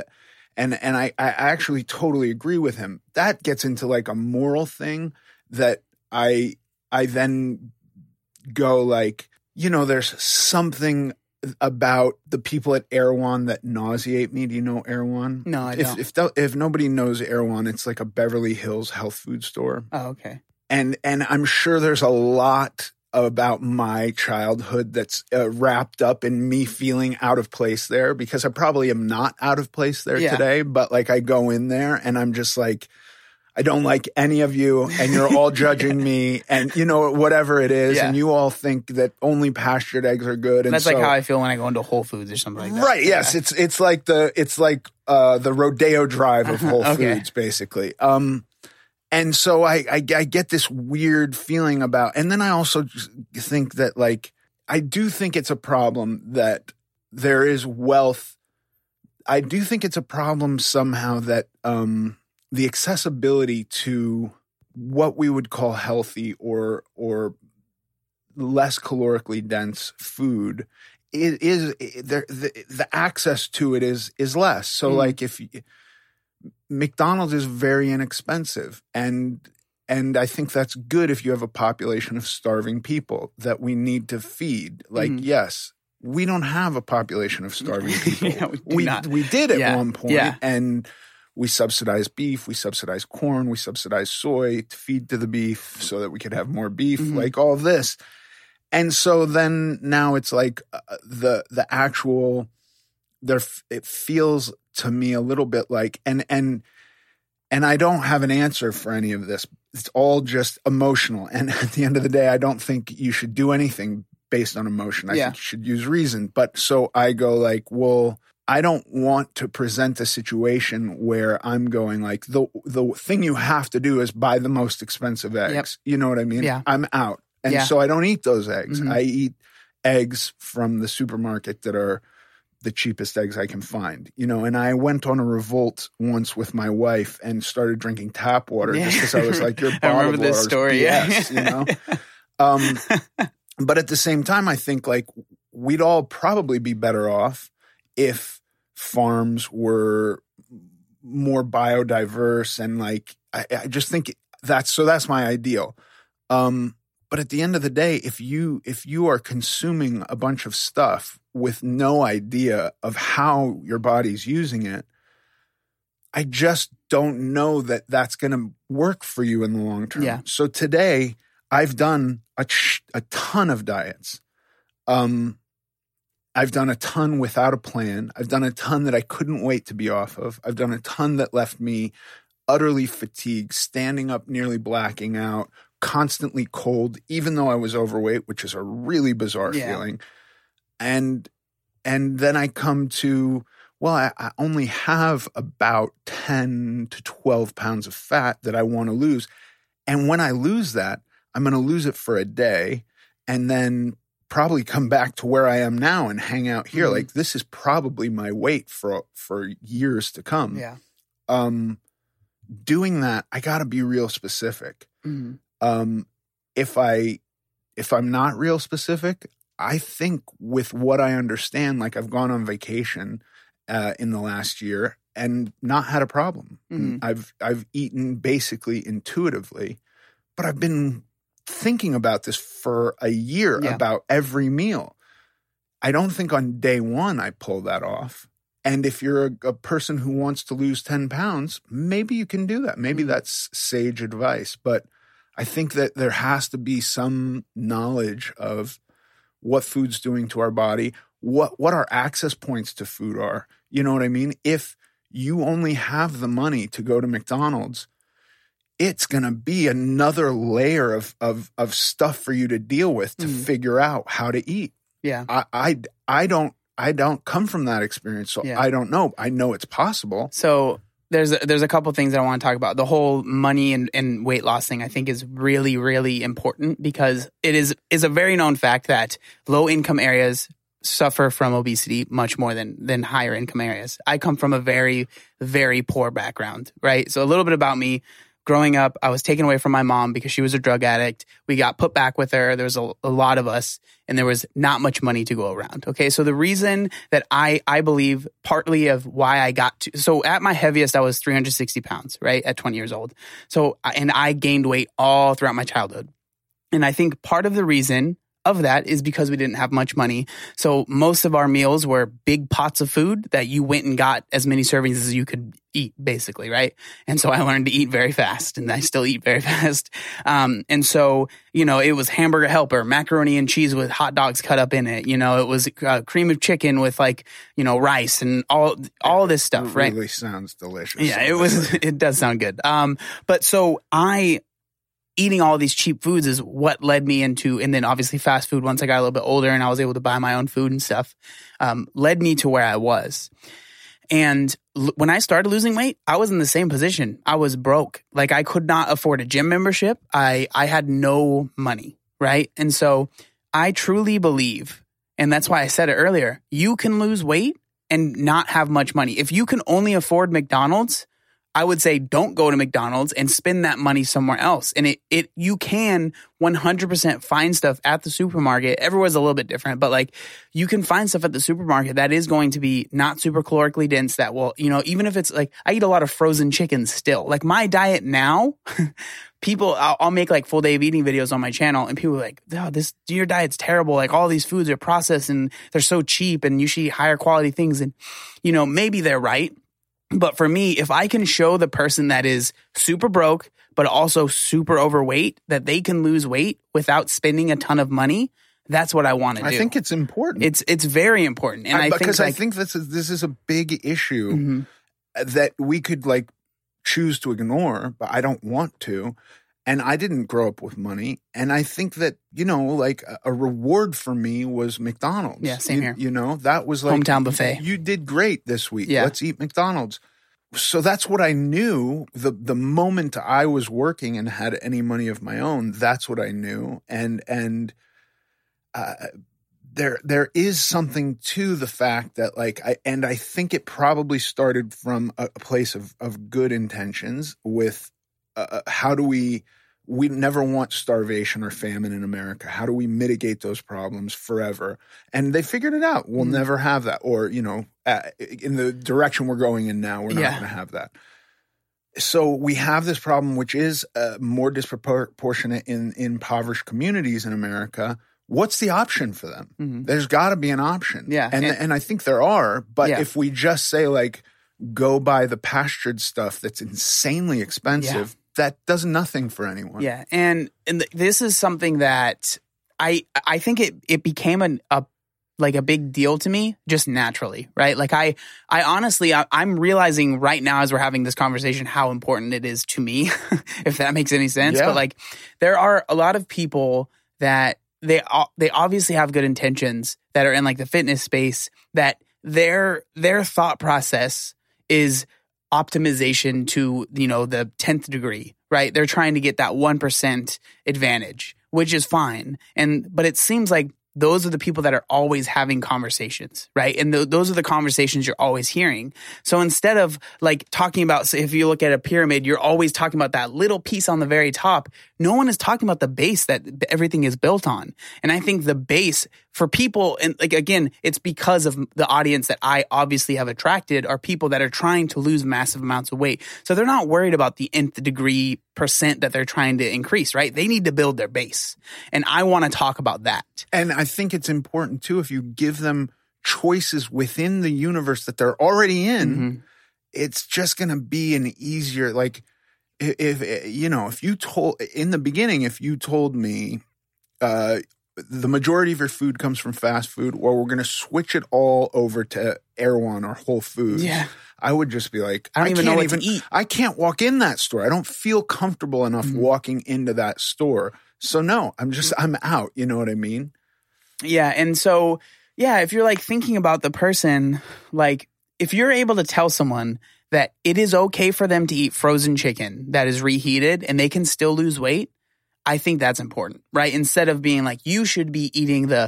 I actually totally agree with him. That gets into like a moral thing that I then go like, you know, there's something about the people at Erewhon that nauseate me. Do you know Erewhon? No, I don't. If nobody knows Erewhon, it's like a Beverly Hills health food store. Oh, okay. And I'm sure there's a lot about my childhood that's wrapped up in me feeling out of place there because I probably am not out of place there today, but like I go in there and I'm just like, I don't like any of you and you're all judging me and you know, whatever it is. And you all think that only pastured eggs are good. And that's like how I feel when I go into Whole Foods or something like that. Right. Yes. It's like the Rodeo Drive of Whole Foods basically. And so I get this weird feeling about, and then I also just think that like, I do think it's a problem that there is wealth. I do think it's a problem somehow that the accessibility to what we would call healthy or less calorically dense food is the access to it is less. So like if McDonald's is very inexpensive and I think that's good if you have a population of starving people that we need to feed. Like, yes, we don't have a population of starving people. we did at one point, and we subsidized beef, we subsidized corn, we subsidized soy to feed to the beef so that we could have more beef, like all this. And so then now it's like the actual it feels to me a little bit like and I don't have an answer for any of this. It's all just emotional. And at the end of the day, I don't think you should do anything based on emotion. I think you should use reason. But so I go like, well, I don't want to present a situation where I'm going like the thing you have to do is buy the most expensive eggs. Yep. You know what I mean? Yeah. I'm out. And so I don't eat those eggs. I eat eggs from the supermarket that are the cheapest eggs I can find, and I went on a revolt once with my wife and started drinking tap water just because I was like, your bottled water is BS, But at the same time, I think like we'd all probably be better off if farms were more biodiverse, and like I just think that's my ideal. But at the end of the day, if you are consuming a bunch of stuff with no idea of how your body's using it, I just don't know that that's going to work for you in the long term. Yeah. So today I've done a ton of diets. I've done a ton without a plan. I've done a ton that I couldn't wait to be off of. I've done a ton that left me utterly fatigued, standing up, nearly blacking out, constantly cold, even though I was overweight, which is a really bizarre feeling. And then I come to, well, I only have about 10 to 12 pounds of fat that I want to lose. And when I lose that, I'm going to lose it for a day and then probably come back to where I am now and hang out here. Like this is probably my weight for years to come. Yeah. Doing that, I got to be real specific. If I'm not real specific, I think with what I understand, like I've gone on vacation in the last year and not had a problem. I've eaten basically intuitively, but I've been thinking about this for a year about every meal. I don't think on day one I pull that off. And if you're a person who wants to lose 10 pounds, maybe you can do that. Maybe that's sage advice. But I think that there has to be some knowledge of what food's doing to our body, what our access points to food are. You know what I mean? If you only have the money to go to McDonald's, it's going to be another layer of stuff for you to deal with to figure out how to eat. Yeah. I don't come from that experience, so I don't know. I know it's possible. So there's a couple things that I want to talk about. The whole money and weight loss thing I think is really, really important because it is a very known fact that low income areas suffer from obesity much more than higher income areas. I come from a very, very poor background, right? So a little bit about me. Growing up, I was taken away from my mom because she was a drug addict. We got put back with her. There was a lot of us, and there was not much money to go around. Okay, so the reason that I believe partly of why I got to, so at my heaviest, I was 360 pounds, right, at 20 years old. So, and I gained weight all throughout my childhood. And I think part of the reason of that is because we didn't have much money. So most of our meals were big pots of food that you went and got as many servings as you could eat, basically, right? And so I learned to eat very fast, and I still eat very fast. And so, it was hamburger helper, macaroni and cheese with hot dogs cut up in it. It was cream of chicken with rice and all this stuff, right? It really sounds delicious. Yeah, it does sound good. But so eating all these cheap foods is what led me into, and then obviously fast food once I got a little bit older and I was able to buy my own food and stuff, led me to where I was. And when I started losing weight, I was in the same position. I was broke. Like I could not afford a gym membership. I had no money, right? And so I truly believe, and that's why I said it earlier, you can lose weight and not have much money. If you can only afford McDonald's, I would say don't go to McDonald's and spend that money somewhere else. And you can 100% find stuff at the supermarket. Everywhere's a little bit different, but you can find stuff at the supermarket that is going to be not super calorically dense that will, even if it's I eat a lot of frozen chicken still. Like my diet now, I'll make full day of eating videos on my channel and people are like, oh, your diet's terrible. Like all these foods are processed and they're so cheap and you should eat higher quality things. And, maybe they're right. But for me, if I can show the person that is super broke, but also super overweight, that they can lose weight without spending a ton of money, that's what I want to do. I think it's important. It's very important. And I think this is a big issue that we could choose to ignore, but I don't want to. And I didn't grow up with money. And I think that, a reward for me was McDonald's. Yeah, same here. That was hometown buffet. You did great this week. Yeah. Let's eat McDonald's. So that's what I knew. The moment I was working and had any money of my own, that's what I knew. And there is something to the fact that like I think it probably started from a place of good intentions with how do we never want starvation or famine in America. How do we mitigate those problems forever? And they figured it out. We'll never have that. Or, you know, in the direction we're going in now, we're not going to have that. So we have this problem, which is more disproportionate in impoverished communities in America. What's the option for them? Mm-hmm. There's got to be an option. Yeah. And I think there are. But if we just say, like, go buy the pastured stuff that's insanely expensive, that does nothing for anyone. Yeah. And this is something that I think it became a big deal to me just naturally, right? Like I honestly, I'm realizing right now as we're having this conversation how important it is to me, if that makes any sense. Yeah. But like there are a lot of people that they obviously have good intentions that are in like the fitness space, that their thought process is optimization to, you know, the 10th degree, right? They're trying to get that 1% advantage, which is fine. But it seems like those are the people that are always having conversations, right? And those are the conversations you're always hearing. So instead of like talking about, so if you look at a pyramid, you're always talking about that little piece on the very top. No one is talking about the base that everything is built on. And I think the base for people, and like, again, it's because of the audience that I obviously have attracted are people that are trying to lose massive amounts of weight. So they're not worried about the nth degree percent that they're trying to increase, right? They need to build their base. And I want to talk about that. And I think it's important too, if you give them choices within the universe that they're already in, it's just going to be an easier, like if you told in the beginning, if you told me, the majority of your food comes from fast food, or we're going to switch it all over to Erewhon or Whole Foods. Yeah. I would just be like, I don't even know what to eat. I can't walk in that store. I don't feel comfortable enough walking into that store. So no, I'm out. You know what I mean? Yeah. And so, yeah, if you're like thinking about the person, like if you're able to tell someone that it is okay for them to eat frozen chicken that is reheated and they can still lose weight, I think that's important, right? Instead of being like, you should be eating the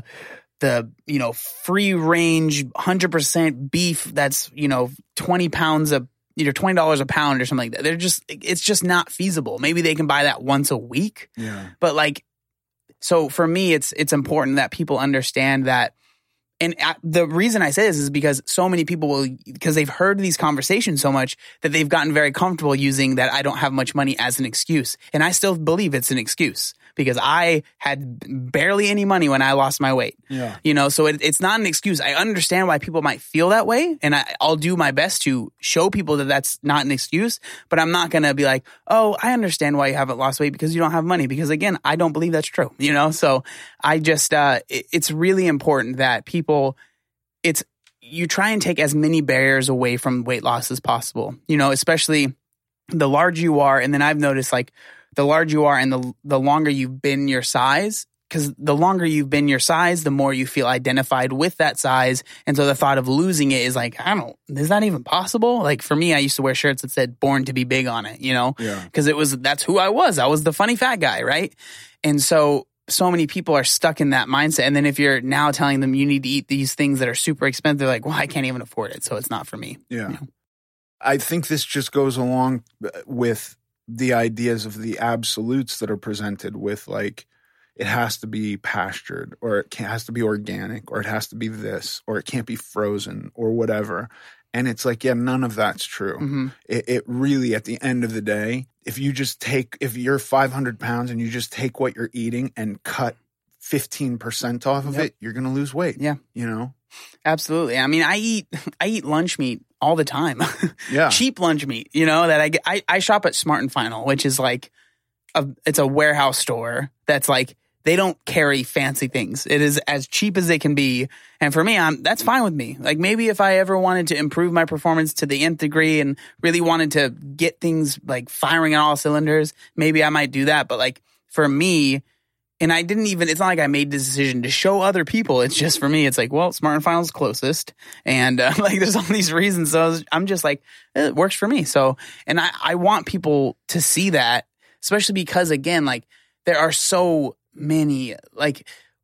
free range 100% beef that's, 20 pounds of, $20 a pound or something like that. It's just not feasible. Maybe they can buy that once a week. Yeah. But like, so for me, it's important that people understand that. And the reason I say this is because so many people because they've heard these conversations so much that they've gotten very comfortable using that I don't have much money as an excuse. And I still believe it's an excuse because I had barely any money when I lost my weight. Yeah. So it's not an excuse. I understand why people might feel that way. And I'll do my best to show people that that's not an excuse. But I'm not going to be like, oh, I understand why you haven't lost weight because you don't have money. Because again, I don't believe that's true. So I just, it's really important that people, you try and take as many barriers away from weight loss as possible, especially the larger you are. And then I've noticed like the larger you are and the longer you've been your size, because the longer you've been your size, the more you feel identified with that size. And so the thought of losing it is like, is that even possible? Like for me, I used to wear shirts that said born to be big on it, because that's who I was. I was the funny fat guy. Right. And so many people are stuck in that mindset. And then if you're now telling them you need to eat these things that are super expensive, they're like, well, I can't even afford it. So it's not for me. Yeah. I think this just goes along with the ideas of the absolutes that are presented with like, it has to be pastured or it has to be organic or it has to be this or it can't be frozen or whatever. And it's like, yeah, none of that's true. Mm-hmm. It really, at the end of the day, if you're 500 pounds and you just take what you're eating and cut 15% off of it, you're going to lose weight. Yeah. Absolutely. I mean, I eat lunch meat all the time. Yeah. Cheap lunch meat, that I get. I shop at Smart and Final, which is like, it's a warehouse store that's like, they don't carry fancy things. It is as cheap as they can be. And for me, that's fine with me. Like maybe if I ever wanted to improve my performance to the nth degree and really wanted to get things like firing on all cylinders, maybe I might do that. But like for me, and it's not like I made this decision to show other people. It's just for me, it's like, well, Smart and Final's closest. And like there's all these reasons. So I'm just like, it works for me. So, and I want people to see that, especially because again, like there are so many, like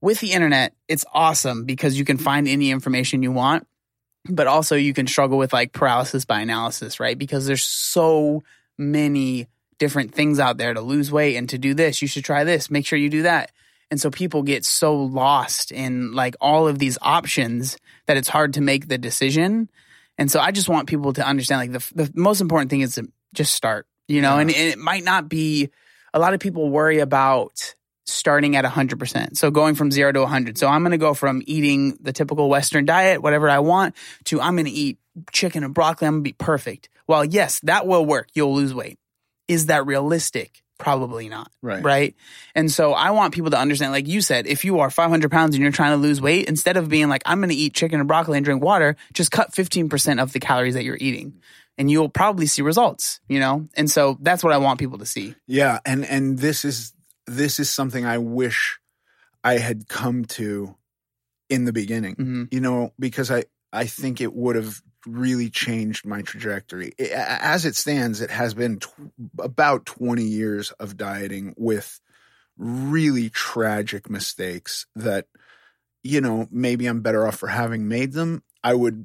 with the internet, it's awesome because you can find any information you want, but also you can struggle with like paralysis by analysis, right? Because there's so many different things out there to lose weight and to do this. You should try this. Make sure you do that. And so people get so lost in like all of these options that it's hard to make the decision. And so I just want people to understand like the most important thing is to just start, you know, and it might not be, a lot of people worry about starting at 100%. So going from 0 to 100. So I'm going to go from eating the typical Western diet, whatever I want, to I'm going to eat chicken and broccoli. I'm going to be perfect. Well, yes, that will work. You'll lose weight. Is that realistic? Probably not. Right. And so I want people to understand, like you said, if you are 500 pounds and you're trying to lose weight, instead of being like, I'm going to eat chicken and broccoli and drink water, just cut 15% of the calories that you're eating. And you'll probably see results, you know? And so that's what I want people to see. Yeah. And this is something I wish I had come to in the beginning, you know, because I think it would have really changed my trajectory. As it stands, it has been about 20 years of dieting with really tragic mistakes that, you know, maybe I'm better off for having made them. I would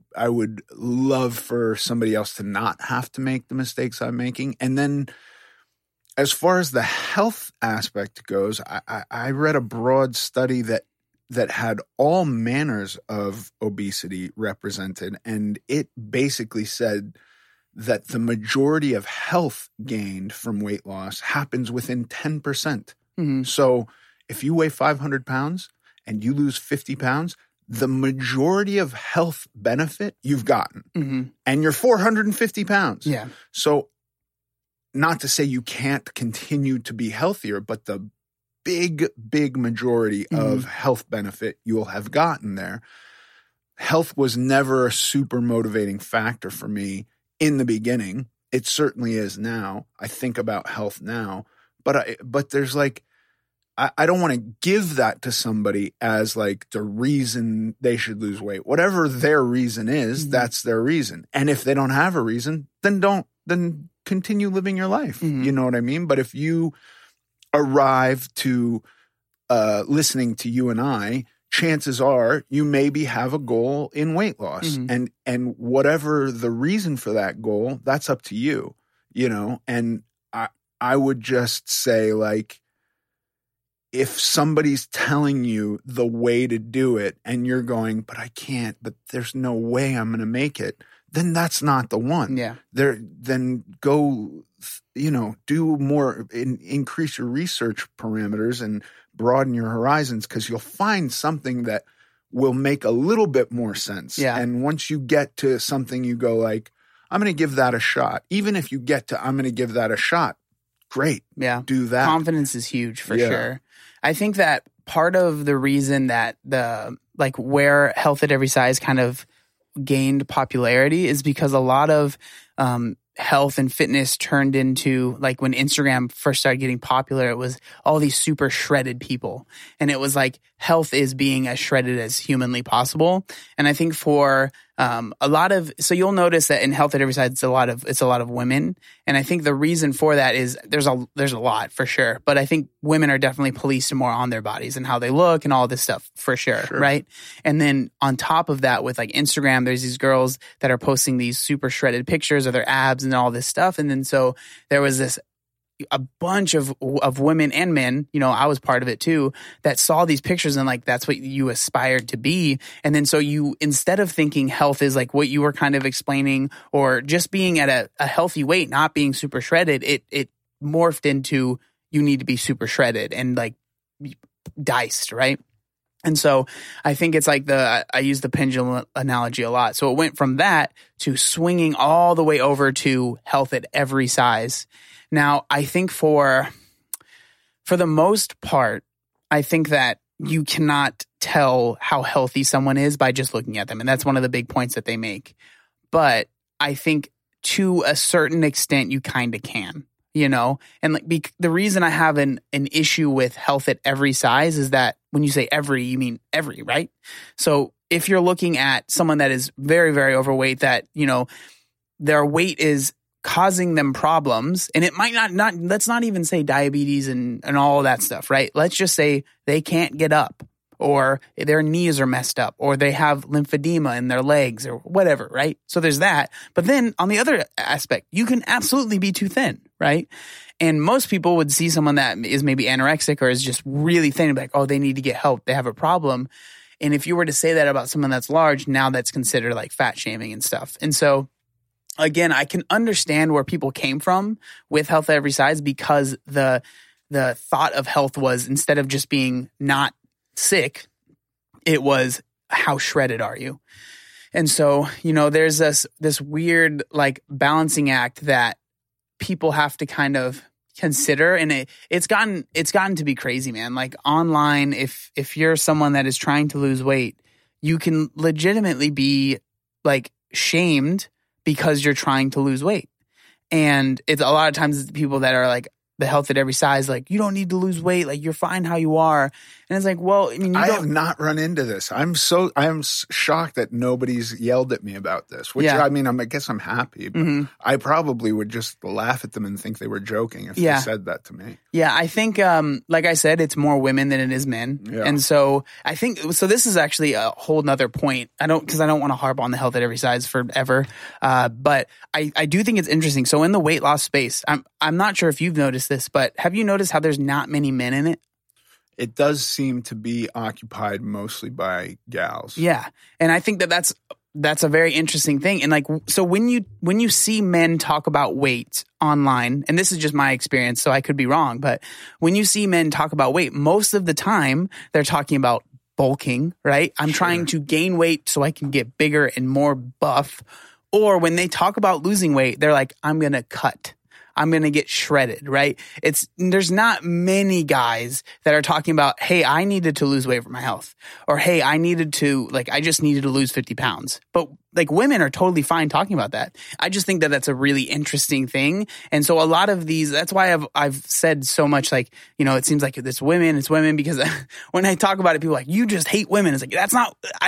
love for somebody else to not have to make the mistakes I'm making. And then as far as the health aspect goes, I read a broad study that had all manners of obesity represented, and it basically said that the majority of health gained from weight loss happens within 10%. Mm-hmm. So if you weigh 500 pounds and you lose 50 pounds, the majority of health benefit you've gotten, and you're 450 pounds. Yeah. So not to say you can't continue to be healthier, but the big majority of health benefit you'll have gotten there. Health was never a super motivating factor for me in the beginning. It certainly is now. I think about health now, but there's like, I don't want to give that to somebody as like the reason they should lose weight. Whatever their reason is, that's their reason. And if they don't have a reason, then continue living your life. You know what I mean? But if you arrive to listening to you and I, chances are you maybe have a goal in weight loss, and whatever the reason for that goal, that's up to you, you know. And I would just say, like, if somebody's telling you the way to do it and you're going, but I can't, but there's no way I'm going to make it, then that's not the one. Yeah. Then go, you know, do more, increase your research parameters and broaden your horizons, because you'll find something that will make a little bit more sense. Yeah. And once you get to something, you go like, I'm going to give that a shot. Even if you get to, I'm going to give that a shot. Great. Yeah. Do that. Confidence is huge for sure. I think that part of the reason that where Health at Every Size kind of gained popularity is because a lot of health and fitness turned into, like, when Instagram first started getting popular, it was all these super shredded people. And it was like health is being as shredded as humanly possible. And I think for so you'll notice that in Health at Every Size, it's a lot of women. And I think the reason for that is there's a lot for sure. But I think women are definitely policed more on their bodies and how they look and all this stuff for sure. Right. And then on top of that, with like Instagram, there's these girls that are posting these super shredded pictures of their abs and all this stuff. And then so there was a bunch of women and men, you know, I was part of it too, that saw these pictures and like, that's what you aspired to be. And then so you, instead of thinking health is like what you were kind of explaining, or just being at a healthy weight, not being super shredded, it morphed into you need to be super shredded and like diced, right? And so I think it's like I use the pendulum analogy a lot. So it went from that to swinging all the way over to Health at Every Size. Now, I think for the most part, I think that you cannot tell how healthy someone is by just looking at them. And that's one of the big points that they make. But I think to a certain extent, you kind of can, you know? And like the reason I have an issue with Health at Every Size is that when you say every, you mean every, right? So if you're looking at someone that is very, very overweight, that, you know, their weight is causing them problems, and it might not let's not even say diabetes and all of that stuff, right? Let's just say they can't get up, or their knees are messed up, or they have lymphedema in their legs or whatever, right? So there's that. But then on the other aspect, you can absolutely be too thin, right? And most people would see someone that is maybe anorexic or is just really thin and be like, oh, they need to get help. They have a problem. And if you were to say that about someone that's large, now that's considered like fat shaming and stuff. And so again, I can understand where people came from with health at every size, because the thought of health was, instead of just being not sick, it was, how shredded are you? And so, there's this weird like balancing act that people have to kind of consider, and it's gotten to be crazy, man. Like online, if you're someone that is trying to lose weight, you can legitimately be like shamed because you're trying to lose weight. And it's a lot of times it's people that are like the health at every size, like, you don't need to lose weight, like you're fine how you are. And it's like, well, I mean, I have not run into this. I am shocked that nobody's yelled at me about this, which I mean, I guess I'm happy, but I probably would just laugh at them and think they were joking if they said that to me. Yeah, I think, like I said, it's more women than it is men. Yeah. And so I think, this is actually a whole nother point. Because I don't want to harp on the health at every size forever. But I do think it's interesting. So in the weight loss space, I'm not sure if you've noticed this, but have you noticed how there's not many men in it? It does seem to be occupied mostly by gals. Yeah. And I think that's a very interesting thing. And like, so when you see men talk about weight online, and this is just my experience, so I could be wrong, but when you see men talk about weight, most of the time they're talking about bulking, right? I'm trying to gain weight so I can get bigger and more buff. Or when they talk about losing weight, they're like, I'm going to cut. I'm going to get shredded, right? There's not many guys that are talking about, hey, I needed to lose weight for my health, or hey, I just needed to lose 50 pounds. But like, women are totally fine talking about that. I just think that that's a really interesting thing. And so a lot of these, that's why I've said so much, like, it seems like it's women, because when I talk about it, people are like, you just hate women. It's like, that's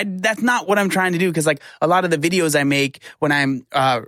not what I'm trying to do. Cause like a lot of the videos I make when I'm,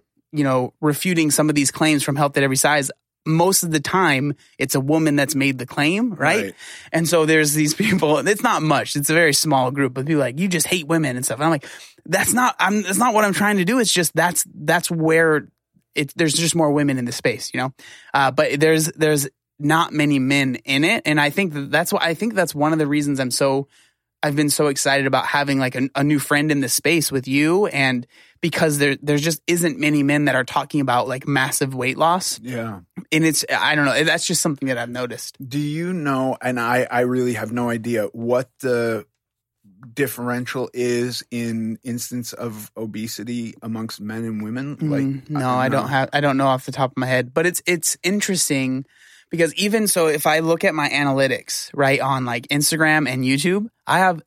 refuting some of these claims from health at every size, most of the time it's a woman that's made the claim, right? And so there's these people, it's not much, it's a very small group, but people are like, you just hate women and stuff. And I'm like, that's not what I'm trying to do. It's just, that's where there's just more women in the space, but there's not many men in it. And I think that's one of the reasons I've been so excited about having like a new friend in the space with you, and because there just isn't many men that are talking about like massive weight loss. Yeah. And I don't know, that's just something that I've noticed. Do you know, and I really have no idea what the differential is in instance of obesity amongst men and women? Like, no, I don't know off the top of my head, but it's interesting. Because even so, if I look at my analytics, right, on like Instagram and YouTube, I have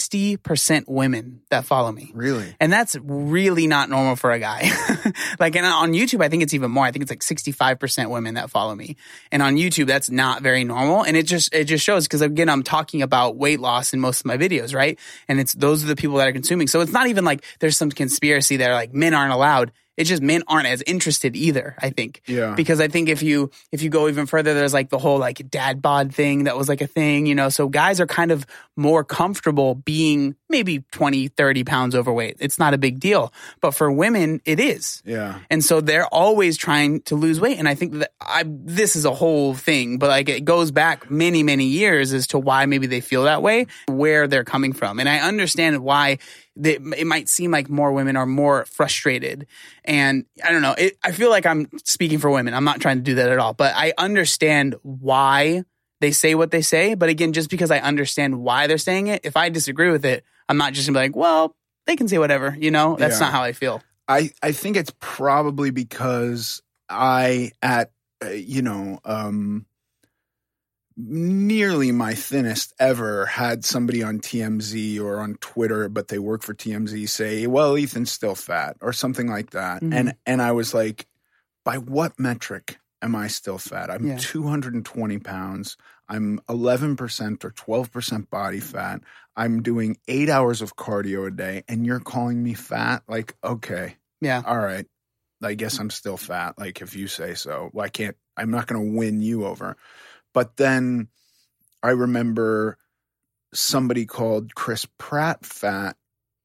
60% women that follow me. Really? And that's really not normal for a guy. Like, and on YouTube, I think it's even more. I think it's like 65% women that follow me. And on YouTube, that's not very normal. And it just shows, because again, I'm talking about weight loss in most of my videos, right? And those are the people that are consuming. So it's not even like there's some conspiracy that are like men aren't allowed. It's just men aren't as interested either, I think. Yeah. Because I think if you go even further, there's like the whole like dad bod thing that was like a thing, so guys are kind of more comfortable being maybe 20, 30 pounds overweight. It's not a big deal. But for women, it is. Yeah. And so they're always trying to lose weight. And I think that this is a whole thing, but like it goes back many, many years as to why maybe they feel that way, where they're coming from. And I understand why it might seem like more women are more frustrated. And I don't know, I feel like I'm speaking for women. I'm not trying to do that at all, but I understand why they say what they say. But again, just because I understand why they're saying it, if I disagree with it, I'm not just gonna be like, well, they can say whatever, that's not how I feel. I think it's probably because nearly my thinnest ever had somebody on TMZ or on Twitter, but they work for TMZ, say, well, Ethan's still fat or something like that. Mm-hmm. And I was like, by what metric am I still fat? I'm 220 pounds. I'm 11% or 12% body fat. I'm doing 8 hours of cardio a day, and you're calling me fat? Like, okay. Yeah. All right. I guess I'm still fat. Like, if you say so. Well, I'm not going to win you over. But then I remember somebody called Chris Pratt fat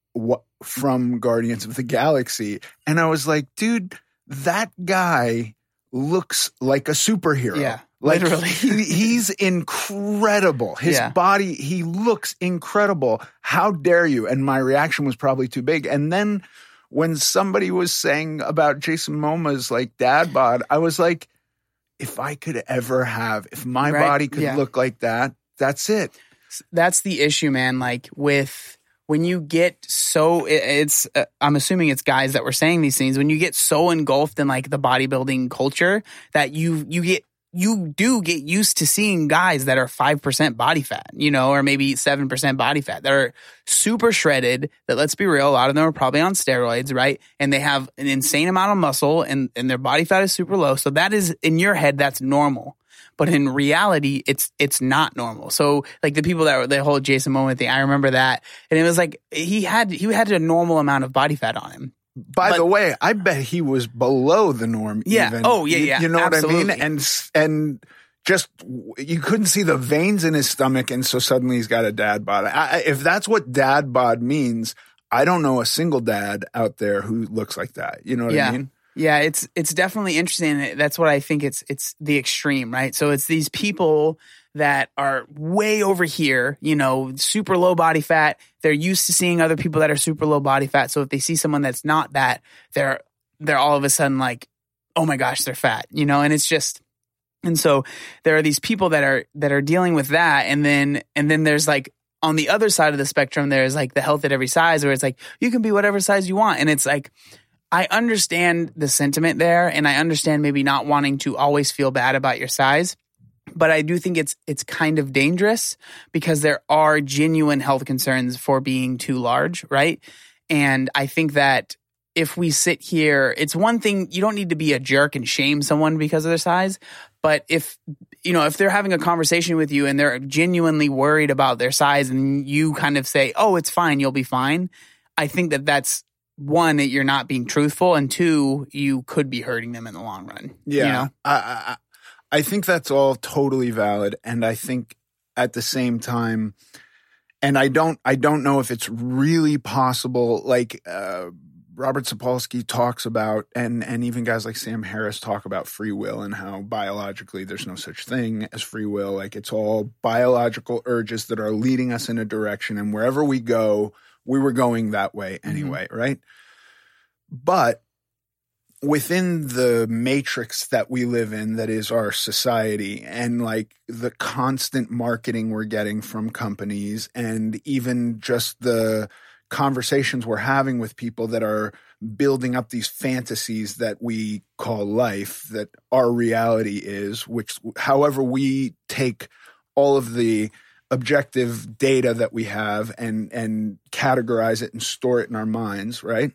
from Guardians of the Galaxy. And I was like, dude, that guy looks like a superhero. Yeah, like literally. He's incredible. His body, he looks incredible. How dare you? And my reaction was probably too big. And then when somebody was saying about Jason Momoa's like dad bod, I was like, if my body could look like that, that's it. That's the issue, man. Like when you get so, I'm assuming it's guys that were saying these things. When you get so engulfed in like the bodybuilding culture that you do get used to seeing guys that are 5% body fat, or maybe 7% body fat that are super shredded, that, let's be real, a lot of them are probably on steroids, right? And they have an insane amount of muscle and their body fat is super low. So that is, in your head, that's normal. But in reality, it's not normal. So like the people the whole Jason Momoa thing, I remember that. And it was like he had a normal amount of body fat on him. By the way, I bet he was below the norm. Yeah. Even. Oh, yeah. You know Absolutely. what I mean? And just you couldn't see the veins in his stomach, and so suddenly he's got a dad bod. If that's what dad bod means, I don't know a single dad out there who looks like that. You know what I mean? Yeah, it's definitely interesting. That's what I think it's the extreme, right? So it's these people that are way over here, super low body fat. They're used to seeing other people that are super low body fat. So if they see someone that's not that, they're all of a sudden like, oh my gosh, they're fat, and it's just, and so there are these people that are dealing with that. And then there's like, on the other side of the spectrum, there's like the health at every size, where it's like, you can be whatever size you want. And it's like, I understand the sentiment there, and I understand maybe not wanting to always feel bad about your size, but I do think it's kind of dangerous because there are genuine health concerns for being too large, right? And I think that if we sit here, it's one thing, you don't need to be a jerk and shame someone because of their size, but if they're having a conversation with you and they're genuinely worried about their size and you kind of say, oh, it's fine, you'll be fine, I think that's one, that you're not being truthful, and two, you could be hurting them in the long run. Yeah. I think that's all totally valid. And I think at the same time, and I don't know if it's really possible, like Robert Sapolsky talks about, and even guys like Sam Harris talk about free will and how biologically there's no such thing as free will. Like it's all biological urges that are leading us in a direction, and wherever we go, we were going that way anyway, right? But within the matrix that we live in, that is our society, and like the constant marketing we're getting from companies, and even just the conversations we're having with people that are building up these fantasies that we call life, that our reality is, which however we take all of the objective data that we have and categorize it and store it in our minds, right?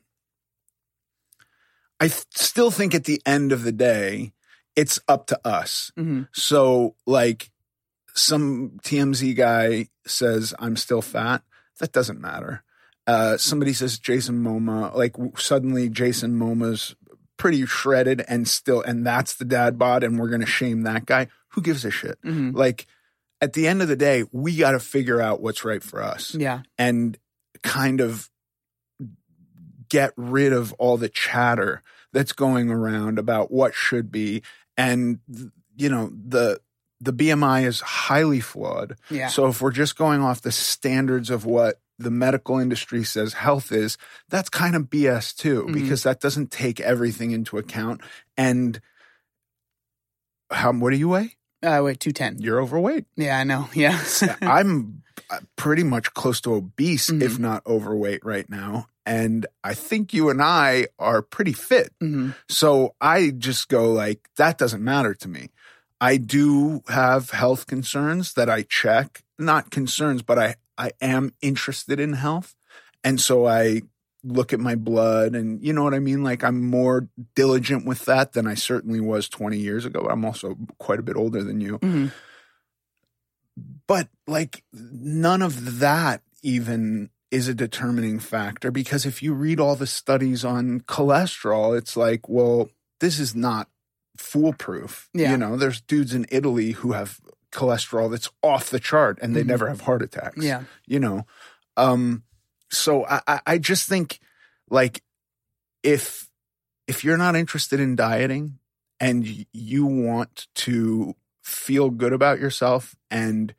I still think at the end of the day, it's up to us. Mm-hmm. So like some TMZ guy says, I'm still fat. That doesn't matter. Somebody says Jason Momoa, like suddenly Jason Momoa's pretty shredded and that's the dad bod, and we're going to shame that guy. Who gives a shit? Mm-hmm. Like, at the end of the day, we got to figure out what's right for us. Yeah. And kind of get rid of all the chatter that's going around about what should be. And, the BMI is highly flawed. Yeah. So if we're just going off the standards of what the medical industry says health is, that's kind of BS too, because that doesn't take everything into account. And what do you weigh? I weigh 210. You're overweight. Yeah, I know. Yeah. I'm pretty much close to obese, if not overweight right now. And I think you and I are pretty fit. Mm-hmm. So I just go like, that doesn't matter to me. I do have health concerns that I check. Not concerns, but I am interested in health. And so I look at my blood, and you know what I mean? Like I'm more diligent with that than I certainly was 20 years ago. I'm also quite a bit older than you. Mm-hmm. But like none of that even is a determining factor, because if you read all the studies on cholesterol, it's like, well, this is not foolproof. Yeah. There's dudes in Italy who have cholesterol that's off the chart and they never have heart attacks. Yeah. You know? So I just think, like, if you're not interested in dieting and you want to feel good about yourself and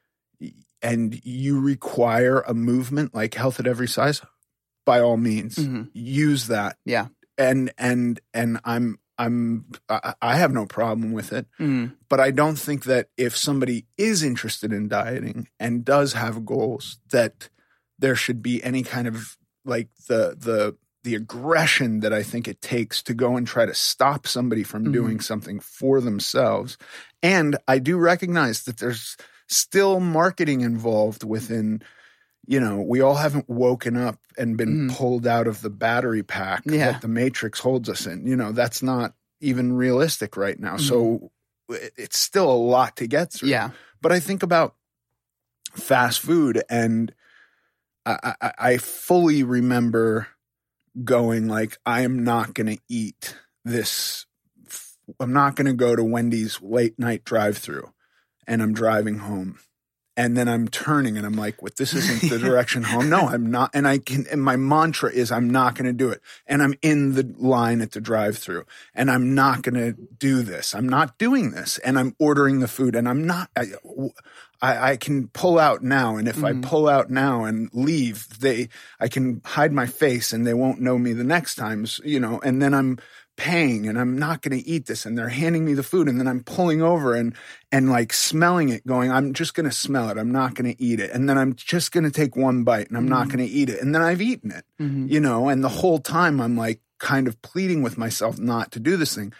you require a movement like Health at Every Size, by all means, use that. Yeah. And I have no problem with it, but I don't think that if somebody is interested in dieting and does have goals, that there should be any kind of like the aggression that I think it takes to go and try to stop somebody from doing something for themselves. And I do recognize that there's still marketing involved within, you know, we all haven't woken up and been pulled out of the battery pack that the Matrix holds us in. You know, that's not even realistic right now. So it's still a lot to get through. Yeah. But I think about fast food, and I fully remember going like, I am not going to eat this. I'm not going to go to Wendy's late night drive-through, and I'm driving home. And then I'm turning and I'm like, what, this isn't the direction home. No, I'm not. And my mantra is I'm not going to do it. And I'm in the line at the drive-through and I'm not going to do this. I'm not doing this. And I'm ordering the food and I'm not, I can pull out now. And if I pull out now and leave, I can hide my face and they won't know me the next time, you know, and then I'm paying and I'm not going to eat this, and they're handing me the food, and then I'm pulling over and like smelling it going, I'm just going to smell it. I'm not going to eat it. And then I'm just going to take one bite and I'm not going to eat it. And then I've eaten it, you know, and the whole time I'm like kind of pleading with myself not to do this thing.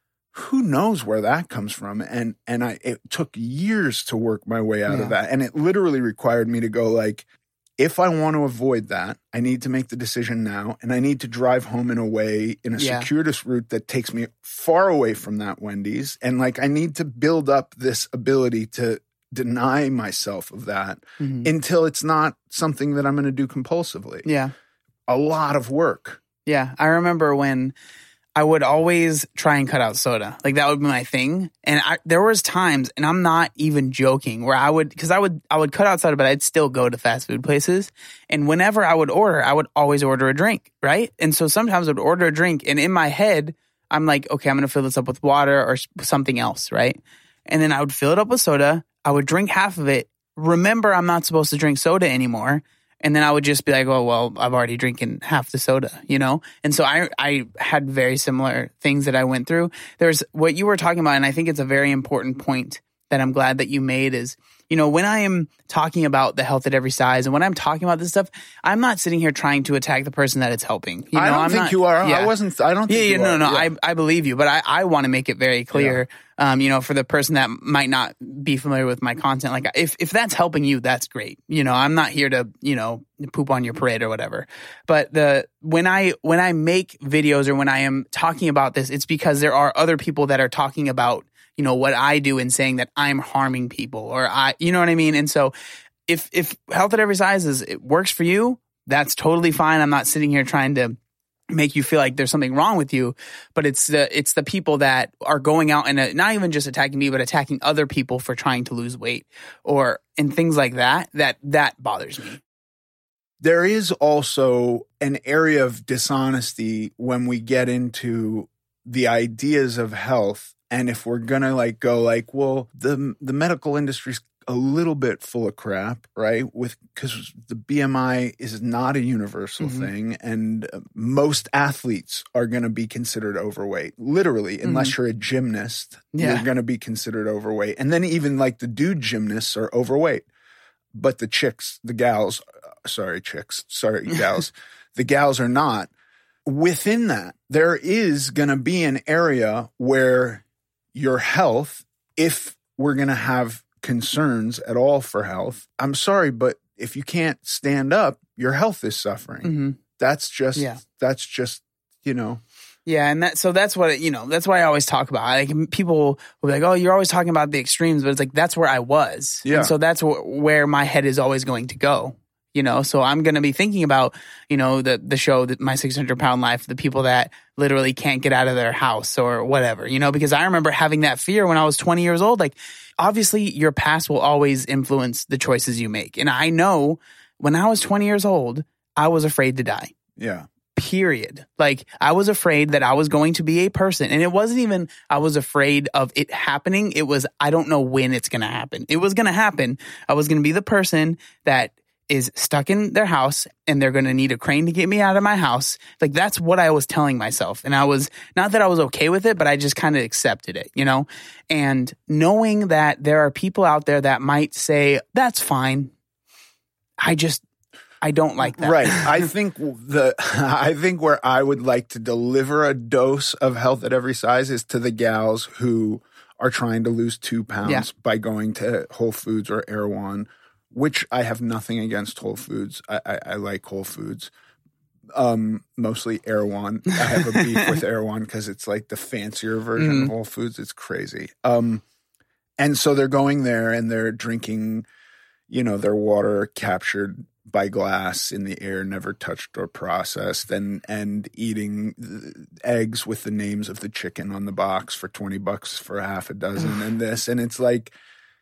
Who knows where that comes from? And it took years to work my way out of that. And it literally required me to go like, if I want to avoid that, I need to make the decision now, and I need to drive home in a circuitous route that takes me far away from that Wendy's. And like, I need to build up this ability to deny myself of that until it's not something that I'm going to do compulsively. Yeah. A lot of work. Yeah. I remember when I would always try and cut out soda. Like that would be my thing. And there was times, and I'm not even joking, where I would cut out soda, but I'd still go to fast food places. And whenever I would order, I would always order a drink, right? And so sometimes I would order a drink, and in my head, I'm like, okay, I'm going to fill this up with water or something else, right? And then I would fill it up with soda. I would drink half of it. Remember, I'm not supposed to drink soda anymore. And then I would just be like, oh, well, I've already drinking half the soda, you know? And so I had very similar things that I went through. There's what you were talking about, and I think it's a very important point that I'm glad that you made is, you know, when I am talking about the Health at Every Size and when I'm talking about this stuff, I'm not sitting here trying to attack the person that it's helping. You know, I don't think you are. Yeah. I don't think you are. No. I believe you, but I want to make it very clear, you know, for the person that might not be familiar with my content. Like if that's helping you, that's great. You know, I'm not here to, you know, poop on your parade or whatever. But when I make videos or when I am talking about this, it's because there are other people that are talking about, you know, what I do and saying that I'm harming people or you know what I mean? And so if Health at Every Size it works for you, that's totally fine. I'm not sitting here trying to make you feel like there's something wrong with you, but it's the people that are going out and not even just attacking me, but attacking other people for trying to lose weight and things like that bothers me. There is also an area of dishonesty when we get into the ideas of health. And if we're going to like go like, well, the medical industry's a little bit full of crap, right? Because the BMI is not a universal thing. And most athletes are going to be considered overweight, literally, unless you're a gymnast, you're going to be considered overweight. And then even like the dude gymnasts are overweight. But the gals, the gals are not. Within that, there is going to be an area where your health, if we're going to have concerns at all for health, I'm sorry, but if you can't stand up, your health is suffering. That's just, you know. Yeah. And that's what, you know, that's why I always talk about. Like people will be like, oh, you're always talking about the extremes, but it's like, that's where I was. Yeah. And so that's where my head is always going to go. you know? So I'm going to be thinking about, you know, the show, that My 600-Pound Life, the people that literally can't get out of their house or whatever, you know, because I remember having that fear when I was 20 years old. Like, obviously your past will always influence the choices you make. And I know when I was 20 years old, I was afraid to die. Yeah. Period. Like, I was afraid that I was going to be a person. And it wasn't even, I was afraid of it happening. It was, I don't know when it's going to happen. It was going to happen. I was going to be the person that is stuck in their house and they're going to need a crane to get me out of my house. Like, that's what I was telling myself. And I was, not that I was okay with it, but I just kind of accepted it, you know? And knowing that there are people out there that might say, that's fine. I don't like that. Right. I think where I would like to deliver a dose of health at every size is to the gals who are trying to lose 2 pounds by going to Whole Foods or Erewhon, which I have nothing against Whole Foods. I like Whole Foods. Mostly Erewhon. I have a beef with Erewhon because it's like the fancier version of Whole Foods. It's crazy. And so they're going there and they're drinking, you know, their water captured by glass in the air, never touched or processed, and eating eggs with the names of the chicken on the box for $20 for half a dozen and this. And it's like,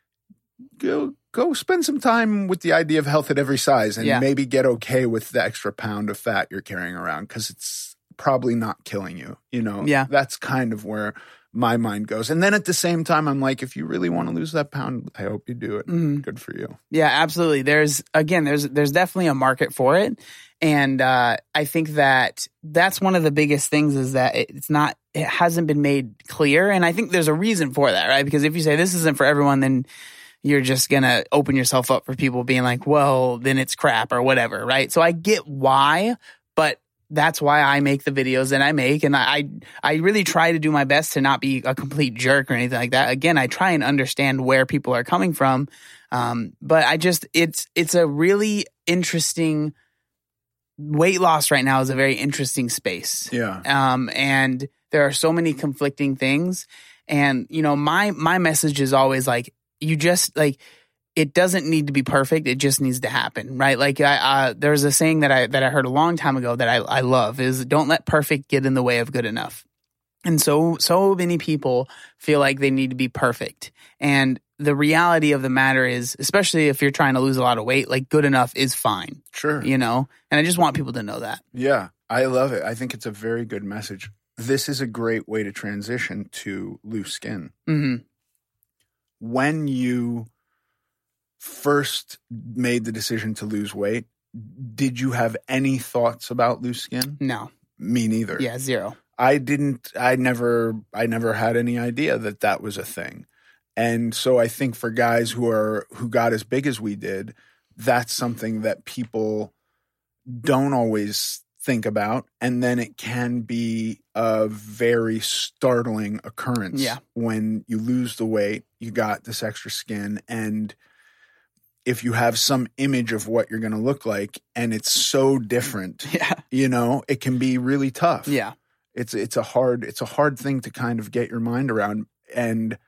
go spend some time with the idea of health at every size and maybe get okay with the extra pound of fat you're carrying around because it's probably not killing you. You know, that's kind of where my mind goes. And then at the same time, I'm like, if you really want to lose that pound, I hope you do it. Good for you. Yeah, absolutely. There's definitely a market for it. And I think that's one of the biggest things is that it hasn't been made clear. And I think there's a reason for that, right? Because if you say this isn't for everyone, then you're just going to open yourself up for people being like, well, then it's crap or whatever, right? So I get why, but that's why I make the videos that I make. And I really try to do my best to not be a complete jerk or anything like that. Again, I try and understand where people are coming from. But it's a really interesting, weight loss right now is a very interesting space. Yeah. And there are so many conflicting things. And, you know, my message is always like, you just like, it doesn't need to be perfect. It just needs to happen, right? Like there's a saying that I heard a long time ago that I love is don't let perfect get in the way of good enough. And so many people feel like they need to be perfect. And the reality of the matter is, especially if you're trying to lose a lot of weight, like good enough is fine. Sure. You know? And I just want people to know that. Yeah, I love it. I think it's a very good message. This is a great way to transition to loose skin. Mm-hmm. When you first made the decision to lose weight, did you have any thoughts about loose skin? No. Me neither. Yeah, zero. I never had any idea that was a thing. And so I think for guys who got as big as we did, that's something that people don't always think about. And then it can be a very startling occurrence when you lose the weight, you got this extra skin, and if you have some image of what you're going to look like and it's so different, you know, it can be really tough. Yeah. It's a hard thing to kind of get your mind around. And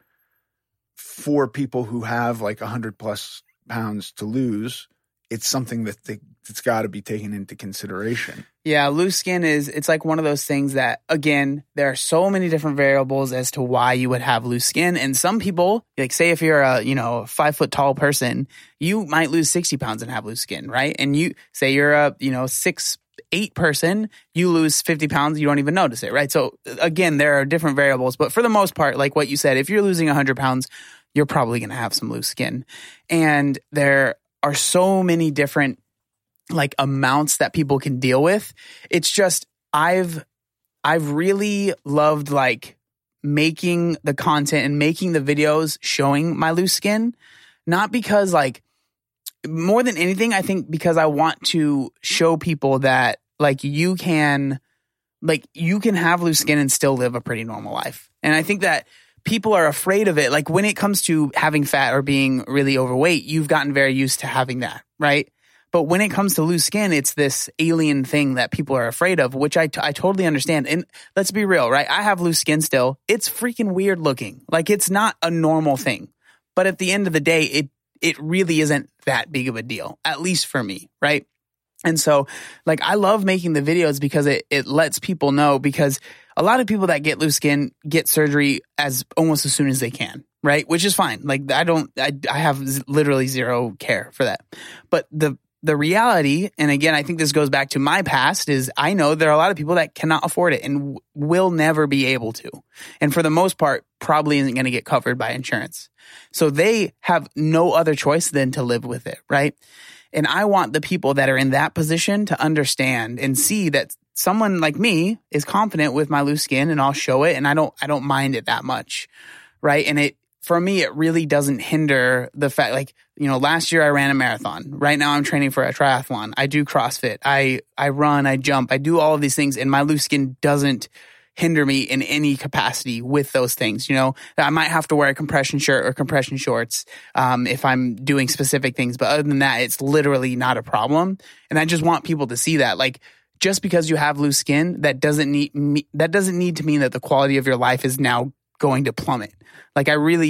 for people who have like 100+ pounds to lose, it's something that's got to be taken into consideration. Yeah, loose skin it's like one of those things that, again, there are so many different variables as to why you would have loose skin. And some people, like say if you're a 5 foot tall person, you might lose 60 pounds and have loose skin, right? And you say you're a 6'8" person, you lose 50 pounds, you don't even notice it, right? So again, there are different variables, but for the most part, like what you said, if you're losing 100 pounds, you're probably going to have some loose skin. And there are so many different like amounts that people can deal with. It's just, I've really loved like making the content and making the videos showing my loose skin, not because like, more than anything, I think because I want to show people that like you can have loose skin and still live a pretty normal life. And I think that people are afraid of it. Like when it comes to having fat or being really overweight, you've gotten very used to having that, right? But when it comes to loose skin, it's this alien thing that people are afraid of, which I totally understand. And let's be real, right? I have loose skin still. It's freaking weird looking. Like it's not a normal thing. But at the end of the day, it really isn't that big of a deal, at least for me, right? And so, like, I love making the videos because it lets people know, because a lot of people that get loose skin get surgery almost as soon as they can, right? Which is fine. Like, I have literally zero care for that. But the reality, and again, I think this goes back to my past, is I know there are a lot of people that cannot afford it and will never be able to. And for the most part, probably isn't going to get covered by insurance. So they have no other choice than to live with it, right? And I want the people that are in that position to understand and see that someone like me is confident with my loose skin, and I'll show it, and I don't mind it that much, right? And for me, it really doesn't hinder the fact, like, last year I ran a marathon. Right now I'm training for a triathlon. I do CrossFit. I run, I jump, I do all of these things, and my loose skin doesn't hinder me in any capacity with those things. I might have to wear a compression shirt or compression shorts if I'm doing specific things, but other than that, it's literally not a problem. And I just want people to see that, like, just because you have loose skin, that doesn't need to mean that the quality of your life is now going to plummet. Like,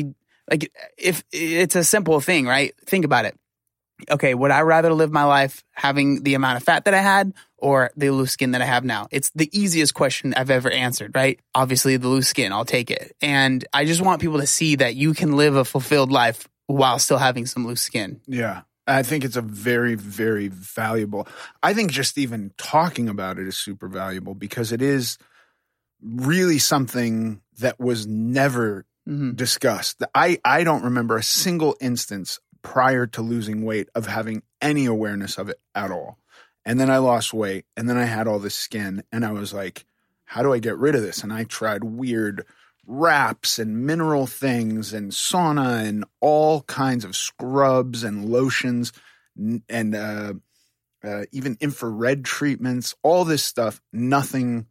if it's a simple thing, right? Think about it. Okay, would I rather live my life having the amount of fat that I had or the loose skin that I have now? It's the easiest question I've ever answered, right? Obviously, the loose skin, I'll take it. And I just want people to see that you can live a fulfilled life while still having some loose skin. Yeah. I think it's a very, very valuable. I think just even talking about it is super valuable, because it is really something that was never discussed. I don't remember a single instance prior to losing weight of having any awareness of it at all. And then I lost weight, and then I had all this skin, and I was like, how do I get rid of this? And I tried weird wraps and mineral things and sauna and all kinds of scrubs and lotions and even infrared treatments, all this stuff. Nothing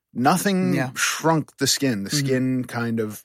shrunk the skin. The skin kind of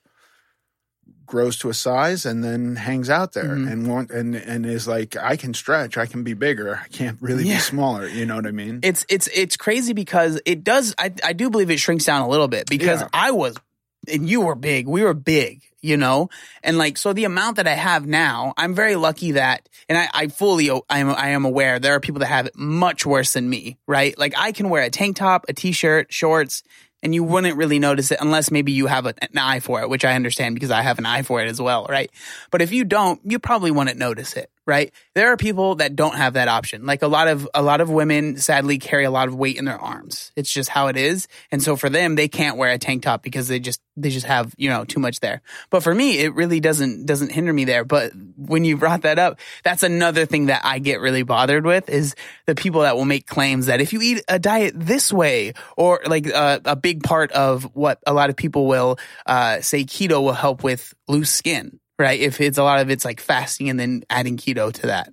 grows to a size and then hangs out there and is like, I can stretch, I can be bigger, I can't really be smaller. You know what I mean? It's crazy because it does. I do believe it shrinks down a little bit, because I was, and you were big, we were big, and like, so the amount that I have now, I'm very lucky that, and I am aware there are people that have it much worse than me, right? Like, I can wear a tank top, a t-shirt, shorts, and you wouldn't really notice it unless maybe you have an eye for it, which I understand because I have an eye for it as well, right? But if you don't, you probably wouldn't notice it, right? There are people that don't have that option. Like, a lot of women sadly carry a lot of weight in their arms. It's just how it is. And so for them, they can't wear a tank top because they just have, too much there. But for me, it really doesn't hinder me there. But when you brought that up, that's another thing that I get really bothered with, is the people that will make claims that if you eat a diet this way, or like a big part of what a lot of people will say keto will help with loose skin, right? If it's a lot of it's like fasting and then adding keto to that.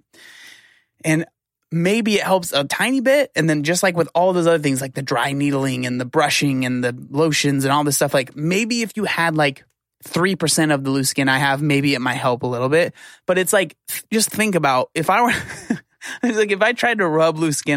And maybe it helps a tiny bit. And then just like with all those other things, like the dry needling and the brushing and the lotions and all this stuff, like maybe if you had like 3% of the loose skin I have, maybe it might help a little bit. But it's like, just think about if I were... It's like, if I tried to rub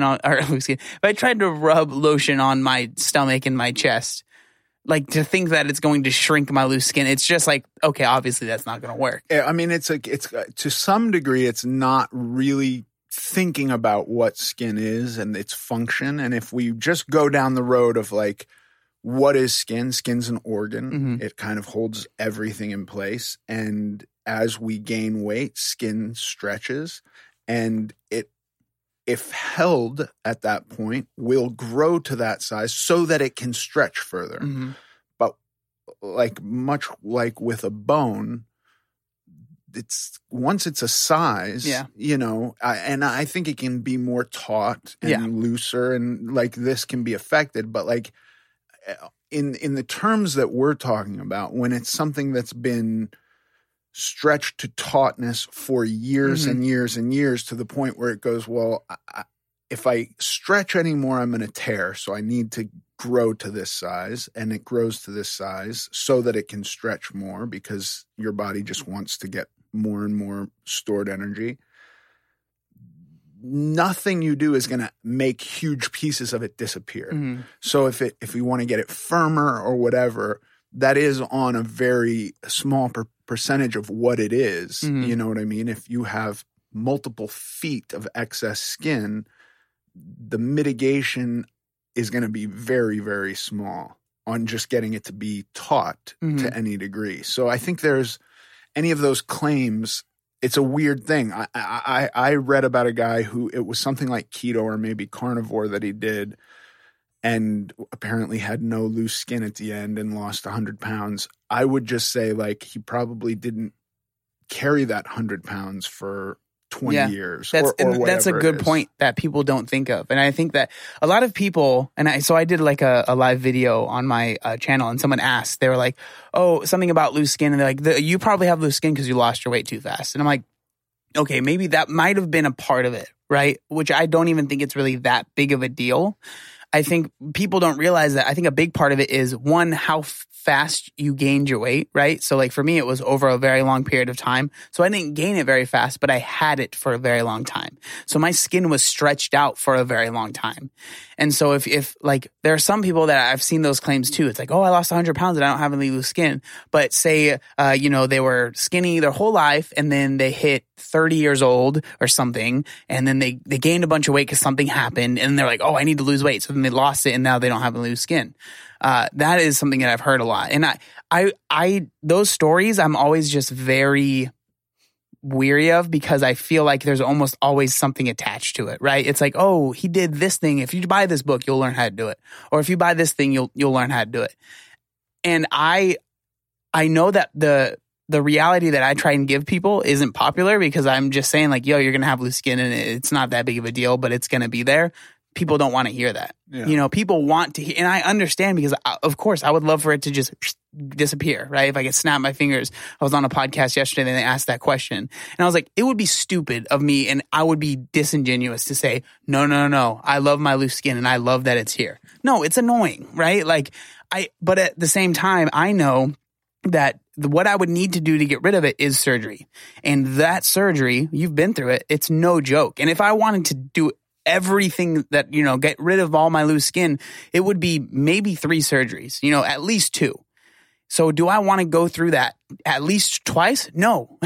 if I tried to rub lotion on my stomach and my chest, like, to think that it's going to shrink my loose skin, it's just like, okay, obviously that's not going to work. Yeah, I mean, it's to some degree, it's not really thinking about what skin is and its function. And if we just go down the road of like, what is skin? Skin's an organ. It kind of holds everything in place. And as we gain weight, skin stretches. And it, if held at that point, will grow to that size so that it can stretch further. But like, much like with a bone, once it's a size, and I think it can be more taut and looser, and like this can be affected. But like in the terms that we're talking about, when it's something that's been stretched to tautness for years and years and years, to the point where it goes, well, if I stretch anymore, I'm going to tear. So I need to grow to this size, and it grows to this size so that it can stretch more, because your body just wants to get more and more stored energy. Nothing you do is going to make huge pieces of it disappear. So if we want to get it firmer or whatever, that is on a very small percentage of what it is. Mhm. You know what I mean? If you have multiple feet of excess skin, the mitigation is going to be very, very small on just getting it to be taut Mhm. to any degree. So I think there's any of those claims, it's a weird thing. I read about a guy who it was something like keto or maybe carnivore that he did, and apparently had no loose skin at the end and lost 100 pounds. I would just say, like, he probably didn't carry that 100 pounds for 20 years. That's or a good point that people don't think of. And I think that a lot of people, so I did like a live video on my channel, and someone asked, they were like, oh, something about loose skin. And they're like, you probably have loose skin because you lost your weight too fast. And I'm like, okay, maybe that might have been a part of it, right? Which I don't even think it's really that big of a deal. I think people don't realize that. I think a big part of it is, one, how fast you gained your weight, right? So like for me, it was over a very long period of time. So I didn't gain it very fast, but I had it for a very long time. So my skin was stretched out for a very long time. And so if like, there are some people that I've seen those claims too. It's like, oh, I lost 100 pounds and I don't have any loose skin. But say, they were skinny their whole life, and then they hit 30 years old or something, and then they gained a bunch of weight because something happened, and they're like, oh, I need to lose weight. So then they lost it, and now they don't have any loose skin. That is something that I've heard a lot. And I those stories, I'm always just very weary of, because I feel like there's almost always something attached to it, right? It's like, oh, he did this thing. If you buy this book, you'll learn how to do it. Or if you buy this thing, you'll learn how to do it. And I know that the reality that I try and give people isn't popular, because I'm just saying like, yo, you're going to have loose skin and it's not that big of a deal, but it's going to be there. People don't want to hear that. Yeah. People want to hear, and I understand, because of course I would love for it to just disappear, right? If I could snap my fingers. I was on a podcast yesterday and they asked that question, and I was like, it would be stupid of me, and I would be disingenuous to say, no, I love my loose skin and I love that it's here. No, it's annoying, right? But at the same time, I know that what I would need to do to get rid of it is surgery. And that surgery, you've been through it, it's no joke. And if I wanted to do everything that, get rid of all my loose skin, it would be maybe 3 surgeries, at least 2. So do I want to go through that at least twice? No,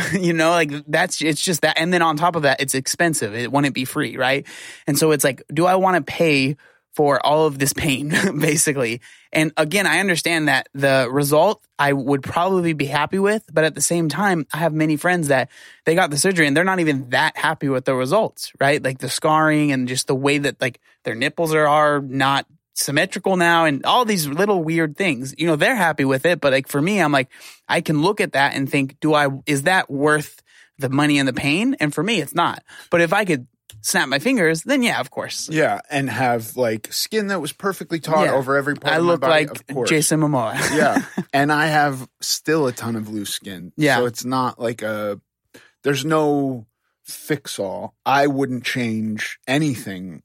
it's just that. And then on top of that, it's expensive. It wouldn't be free, right? And so it's like, do I want to pay for all of this pain, basically? And again, I understand that the result I would probably be happy with, but at the same time, I have many friends that they got the surgery and they're not even that happy with the results, right? Like the scarring and just the way that like their nipples are not symmetrical now, and all these little weird things, they're happy with it. But like for me, I'm like, I can look at that and think, is that worth the money and the pain? And for me, it's not. But if I could snap my fingers, then yeah, of course. Yeah, and have like skin that was perfectly taut over every part of my body. I look like Jason Momoa. Yeah, and I have still a ton of loose skin. Yeah. So it's not like there's no fix-all. I wouldn't change anything.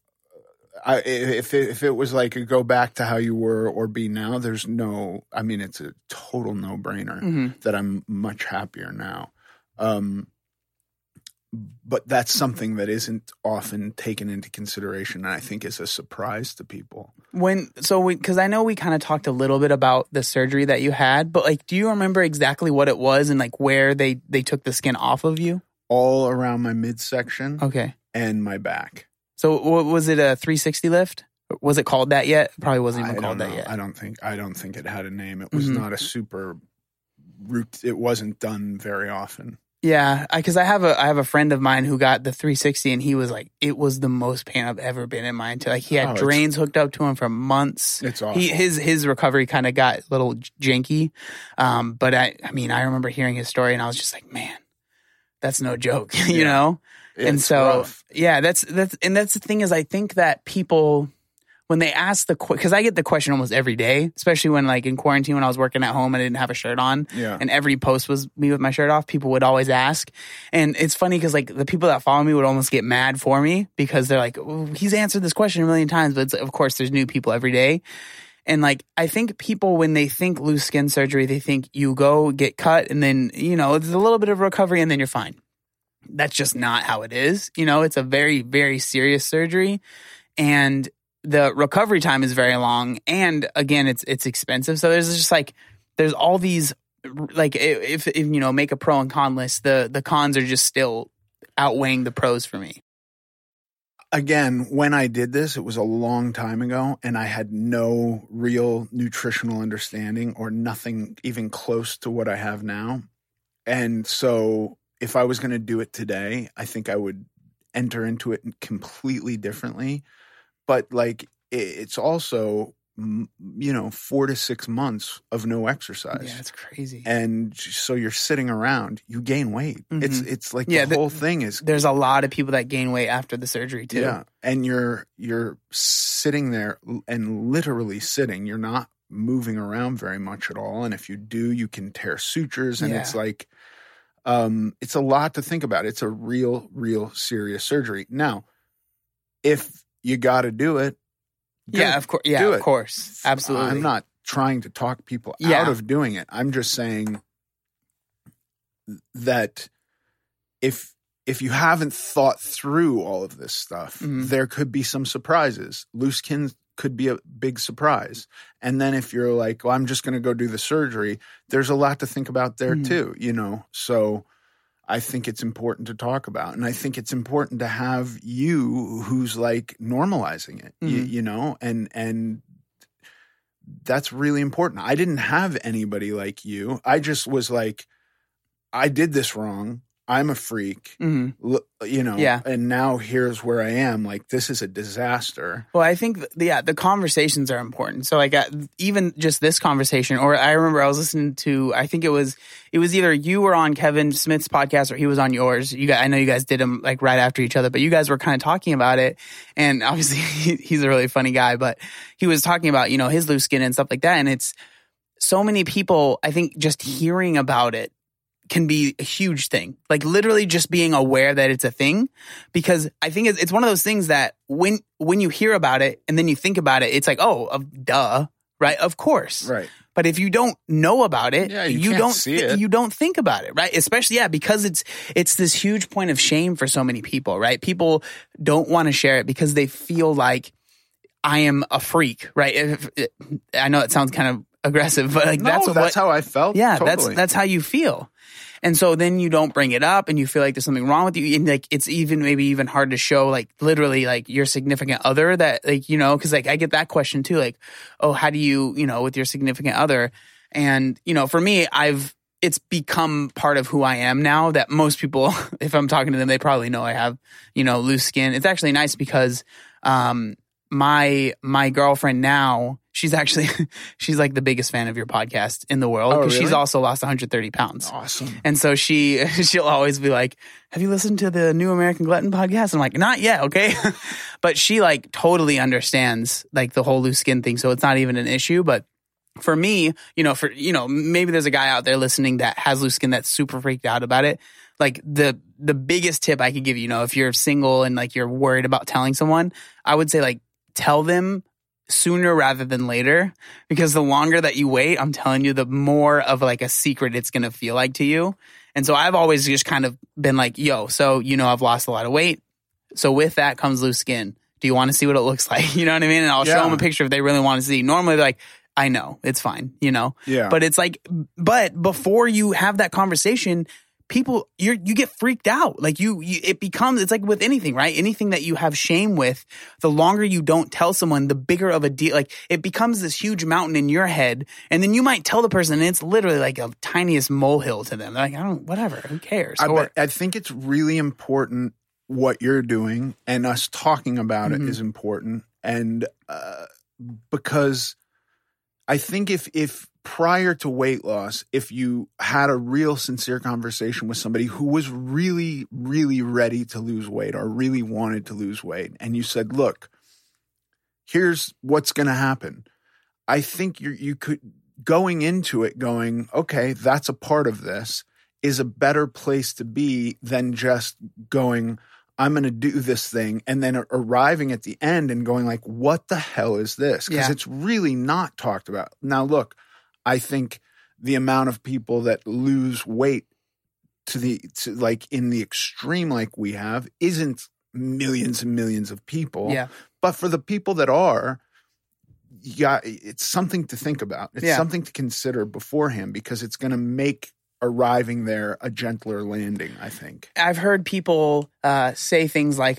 If it was like a go back to how you were or be now, it's a total no-brainer that I'm much happier now. But that's something that isn't often taken into consideration, and I think is a surprise to people. Because I know we kind of talked a little bit about the surgery that you had, but like, do you remember exactly what it was and like where they took the skin off of you? All around my midsection. Okay. And my back. So was it a 360 lift? Was it called that yet? It probably wasn't even called that yet. I don't think it had a name. It was not a super root. It wasn't done very often. Yeah, because I have a friend of mine who got the 360, and he was like, it was the most pain I've ever been in my entire. Like he had drains hooked up to him for months. It's awful. His recovery kind of got a little janky, but I remember hearing his story, and I was just like, man, that's no joke, you know. And so rough. Yeah, that's the thing is, I think that people, when they ask because I get the question almost every day, especially when like in quarantine, when I was working at home and I didn't have a shirt on, and every post was me with my shirt off, people would always ask. And it's funny because like the people that follow me would almost get mad for me because they're like, oh, he's answered this question a million times, but of course there's new people every day. And like, I think people, when they think loose skin surgery, they think you go get cut and then, it's a little bit of recovery and then you're fine. That's just not how it is. It's a very, very serious surgery, and the recovery time is very long. And again, it's expensive. So there's just like, there's all these like if you know, make a pro and con list, the cons are just still outweighing the pros for me. Again, when I did this, it was a long time ago, and I had no real nutritional understanding or nothing even close to what I have now. And so if I was going to do it today, I think I would enter into it completely differently. But like, it's also, you know, 4 to 6 months of no exercise. Yeah, it's crazy. And so you're sitting around, you gain weight. Mm-hmm. It's like the whole thing is. There's a lot of people that gain weight after the surgery too. Yeah, and you're sitting there and literally sitting. You're not moving around very much at all. And if you do, you can tear sutures, and it's like, it's a lot to think about. It's a real serious surgery. Now, if you got to do it. Yeah, of course. Yeah, of course. Absolutely. I'm not trying to talk people out of doing it. I'm just saying that if you haven't thought through all of this stuff, there could be some surprises. Loose skin could be a big surprise. And then if you're like, well, I'm just going to go do the surgery, there's a lot to think about there too, you know? So I think it's important to talk about. And I think it's important to have you who's like normalizing it, you know, and that's really important. I didn't have anybody like you. I just was like, I did this wrong. I'm a freak, you know, and now here's where I am. Like, this is a disaster. Well, I think, the conversations are important. So, like, even just this conversation, or I remember I was listening to, I think it was either you were on Kevin Smith's podcast or he was on yours. I know you guys did them, like, right after each other, but you guys were kind of talking about it. And obviously, he's a really funny guy, but he was talking about, you know, his loose skin and stuff like that. And it's so many people, I think, just hearing about it can be a huge thing. Like, literally just being aware that it's a thing, because I think it's one of those things that when you hear about it and then you think about it, it's like, oh, duh, right? Of course. Right. But if you don't know about it, you don't see it. You don't think about it, right? Especially, because it's this huge point of shame for so many people, right? People don't want to share it because they feel like, I am a freak, right? I know it sounds kind of aggressive, but like that's how I felt. Yeah, totally. that's how you feel. And so then you don't bring it up and you feel like there's something wrong with you. And like, it's maybe even hard to show, like, literally, like, your significant other that, like, you know, cause like I get that question too, like, oh, how do you know, with your significant other? And, you know, for me, it's become part of who I am now, that most people, if I'm talking to them, they probably know I have, you know, loose skin. It's actually nice because, my girlfriend now, she's like the biggest fan of your podcast in the world, because she's also lost 130 pounds. Awesome. And so she'll always be like, have you listened to the New American Glutton podcast? I'm like, not yet. Okay. But she like totally understands like the whole loose skin thing. So it's not even an issue. But for me, maybe there's a guy out there listening that has loose skin that's super freaked out about it. Like the biggest tip I could give you, if you're single and like you're worried about telling someone, I would say like tell them sooner rather than later, because the longer that you wait, I'm telling you, the more of like a secret it's going to feel like to you. And so I've always just kind of been like, yo, so, I've lost a lot of weight. So with that comes loose skin. Do you want to see what it looks like? You know what I mean? And I'll show them a picture if they really want to see. Normally they're like, I know, it's fine, Yeah. But it's like, but before you have that conversation, people, you get freaked out. Like it's like with anything, right? Anything that you have shame with, the longer you don't tell someone, the bigger of a deal. Like it becomes this huge mountain in your head. And then you might tell the person and it's literally like a tiniest molehill to them. They're like, whatever, who cares? I think it's really important what you're doing, and us talking about it is important. And because I think if prior to weight loss, if you had a real sincere conversation with somebody who was really, really ready to lose weight or really wanted to lose weight, and you said, look, here's what's going to happen. I think you could, going into it going, okay, that's a part of this, is a better place to be than just going, I'm going to do this thing, and then arriving at the end and going like, what the hell is this? Because it's really not talked about. Now, look, I think the amount of people that lose weight to like in the extreme like we have isn't millions and millions of people. Yeah. But for the people that are, it's something to think about. It's Yeah. something to consider beforehand, because it's going to make arriving there a gentler landing, I think. I've heard people say things like,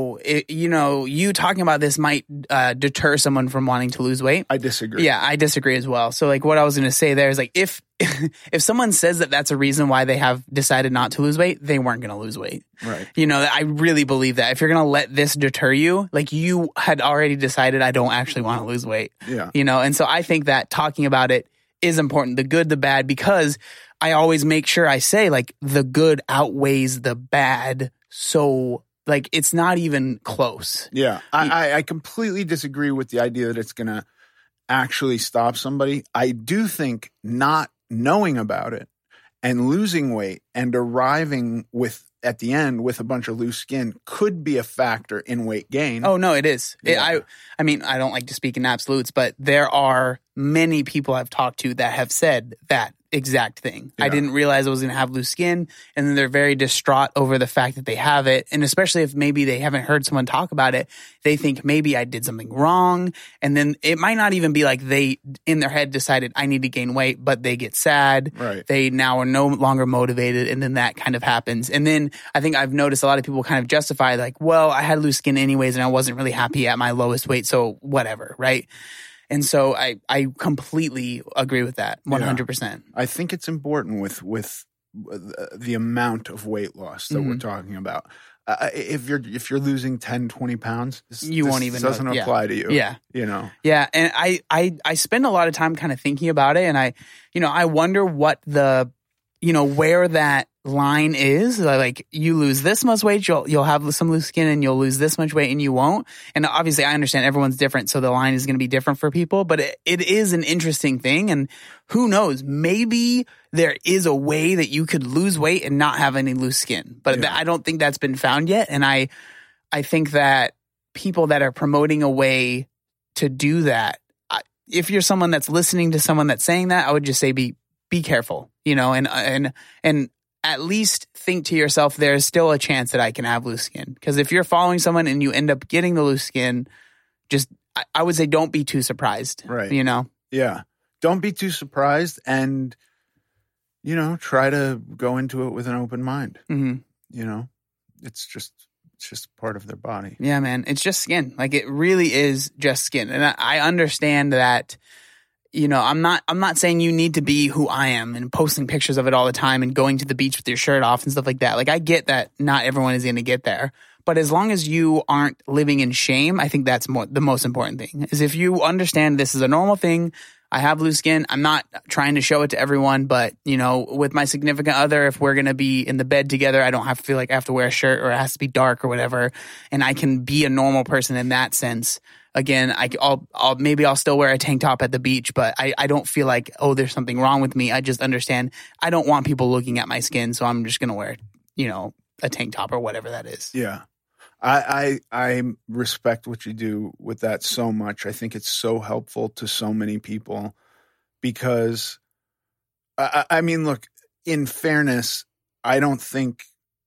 you talking about this might deter someone from wanting to lose weight. I disagree. Yeah, I disagree as well. So like what I was going to say there is like if someone says that that's a reason why they have decided not to lose weight, they weren't going to lose weight. Right. I really believe that. If you're going to let this deter you, like you had already decided I don't actually want to lose weight. Yeah. And so I think that talking about it is important, the good, the bad, because I always make sure I say like the good outweighs the bad. So like it's not even close. Yeah. I completely disagree with the idea that it's going to actually stop somebody. I do think not knowing about it and losing weight and arriving at the end with a bunch of loose skin could be a factor in weight gain. Oh, no, it is. Yeah. I mean, I don't like to speak in absolutes, but there are many people I've talked to that have said that exact thing. Yeah. I didn't realize I was going to have loose skin, and then they're very distraught over the fact that they have it. And especially if maybe they haven't heard someone talk about it, they think maybe I did something wrong. And then it might not even be like they, in their head, decided I need to gain weight, but they get sad. Right. They now are no longer motivated, and then that kind of happens. And then I think I've noticed a lot of people kind of justify like, well, I had loose skin anyways, and I wasn't really happy at my lowest weight, so whatever, right? And so I completely agree with that, 100%. I think it's important with the amount of weight loss that we're talking about. If you're losing 10, 20 pounds, this won't even doesn't know. apply to you. Yeah. Yeah, and I spend a lot of time kind of thinking about it, and I wonder what where that line is. Like you lose this much weight, you'll have some loose skin, and you'll lose this much weight and you won't. And obviously I understand everyone's different, so the line is going to be different for people, but it is an interesting thing. And who knows, maybe there is a way that you could lose weight and not have any loose skin, but I don't think that's been found yet. And I think that people that are promoting a way to do that, if you're someone that's listening to someone that's saying that, I would just say be careful, and at least think to yourself, there's still a chance that I can have loose skin. Because if you're following someone and you end up getting the loose skin, I would say don't be too surprised. Right. Yeah. Don't be too surprised, and, try to go into it with an open mind. Mm-hmm. It's just part of their body. Yeah, man. It's just skin. Like it really is just skin. And I understand that. I'm not saying you need to be who I am and posting pictures of it all the time and going to the beach with your shirt off and stuff like that. Like I get that not everyone is going to get there, but as long as you aren't living in shame, I think that's the most important thing. Is if you understand this is a normal thing. I have loose skin. I'm not trying to show it to everyone, but with my significant other, if we're going to be in the bed together, I don't have to feel like I have to wear a shirt or it has to be dark or whatever. And I can be a normal person in that sense. Again, I'll still wear a tank top at the beach, but I don't feel like, oh, there's something wrong with me. I just understand I don't want people looking at my skin, so I'm just going to wear, a tank top or whatever that is. Yeah. I respect what you do with that so much. I think it's so helpful to so many people because, I mean, look, in fairness, I don't think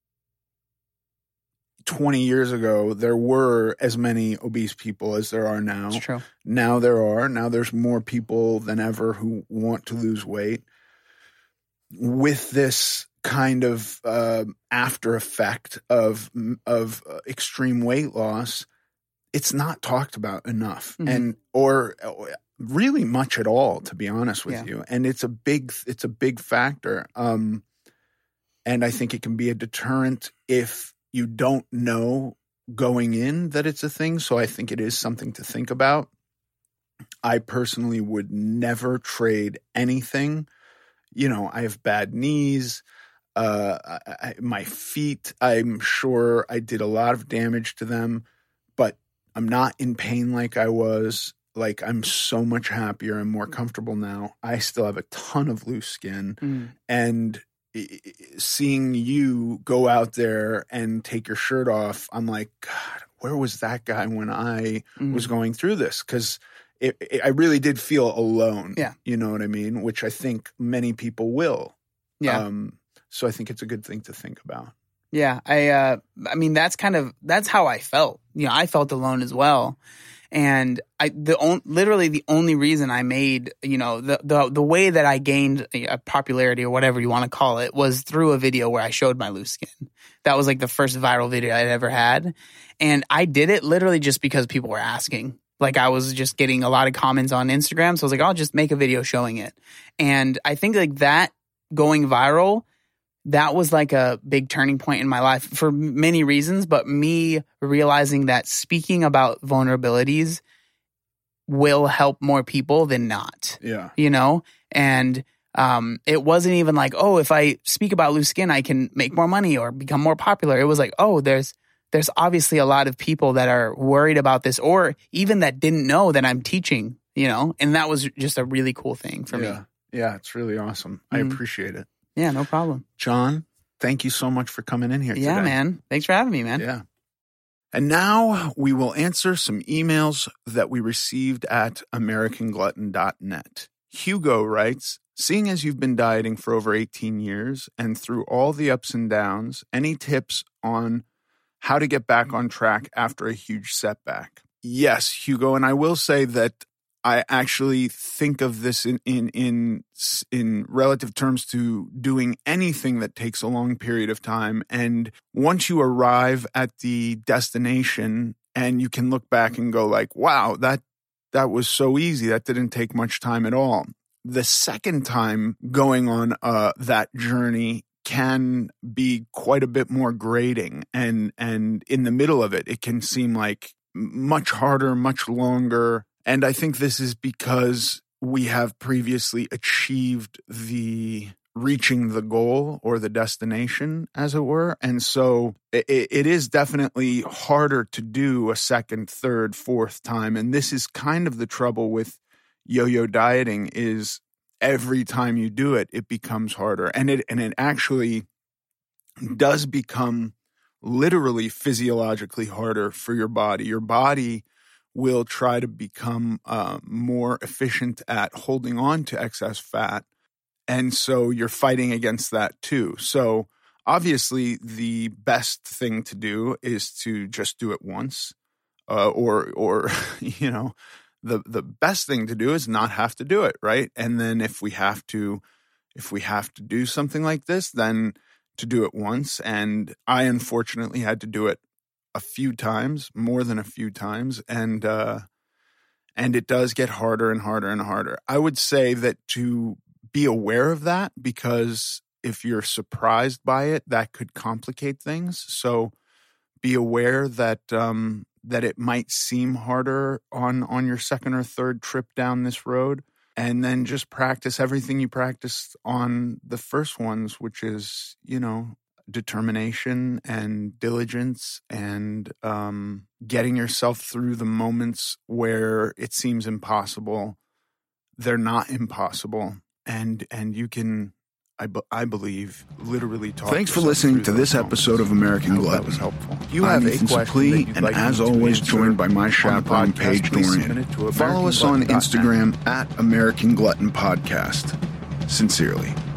20 years ago there were as many obese people as there are now. That's true. Now there's more people than ever who want to lose weight. With this kind of after effect of extreme weight loss, it's not talked about enough, and or really much at all, to be honest with you. And it's a big factor. And I think it can be a deterrent if you don't know going in that it's a thing. So I think it is something to think about. I personally would never trade anything. I have bad knees. My feet, I'm sure I did a lot of damage to them, but I'm not in pain like I was. Like, I'm so much happier and more comfortable now. I still have a ton of loose skin. And seeing you go out there and take your shirt off, I'm like, God, where was that guy when I was going through this? Because I really did feel alone. Yeah. You know what I mean? Which I think many people will. Yeah. So I think it's a good thing to think about. Yeah. I mean, that's how I felt. I felt alone as well. And literally the only reason I made, the way that I gained a popularity or whatever you want to call it was through a video where I showed my loose skin. That was like the first viral video I'd ever had. And I did it literally just because people were asking. Like I was just getting a lot of comments on Instagram. So I was like, I'll just make a video showing it. And I think like that going viral, that was like a big turning point in my life for many reasons, but me realizing that speaking about vulnerabilities will help more people than not. Yeah. And it wasn't even like, oh, if I speak about loose skin, I can make more money or become more popular. It was like, oh, there's obviously a lot of people that are worried about this or even that didn't know that I'm teaching, and that was just a really cool thing for me. Yeah, it's really awesome. I appreciate it. Yeah, no problem. John, thank you so much for coming in here today. Yeah, man. Thanks for having me, man. Yeah. And now we will answer some emails that we received at AmericanGlutton.net. Hugo writes, seeing as you've been dieting for over 18 years and through all the ups and downs, any tips on how to get back on track after a huge setback? Yes, Hugo, and I will say that I actually think of this in relative terms to doing anything that takes a long period of time. And once you arrive at the destination and you can look back and go like, wow, that was so easy. That didn't take much time at all. The second time going on that journey can be quite a bit more grating. And in the middle of it, it can seem like much harder, much longer. And I think this is because we have previously achieved reaching the goal or the destination, as it were. And so it is definitely harder to do a second, third, fourth time. And this is kind of the trouble with yo-yo dieting is every time you do it, it becomes harder. And it actually does become literally physiologically harder for your body. Your body will try to become more efficient at holding on to excess fat. And so you're fighting against that too. So obviously the best thing to do is to just do it once, or the best thing to do is not have to do it, right? And then if we have to do something like this, then to do it once. And I unfortunately had to do it a few times, more than a few times, and it does get harder and harder and harder. I would say that to be aware of that, because if you're surprised by it, that could complicate things. So be aware that that it might seem harder on your second or third trip down this road, and then just practice everything you practiced on the first ones, which is, determination and diligence and getting yourself through the moments where it seems impossible. They're not impossible. And you can, I believe, literally talk. Thanks for listening to this episode of American Glutton. That was helpful. You have Ethan Suplee, and as always, joined by my chaperone, Paige Dorian. Follow us on Instagram at American Glutton Podcast. Sincerely.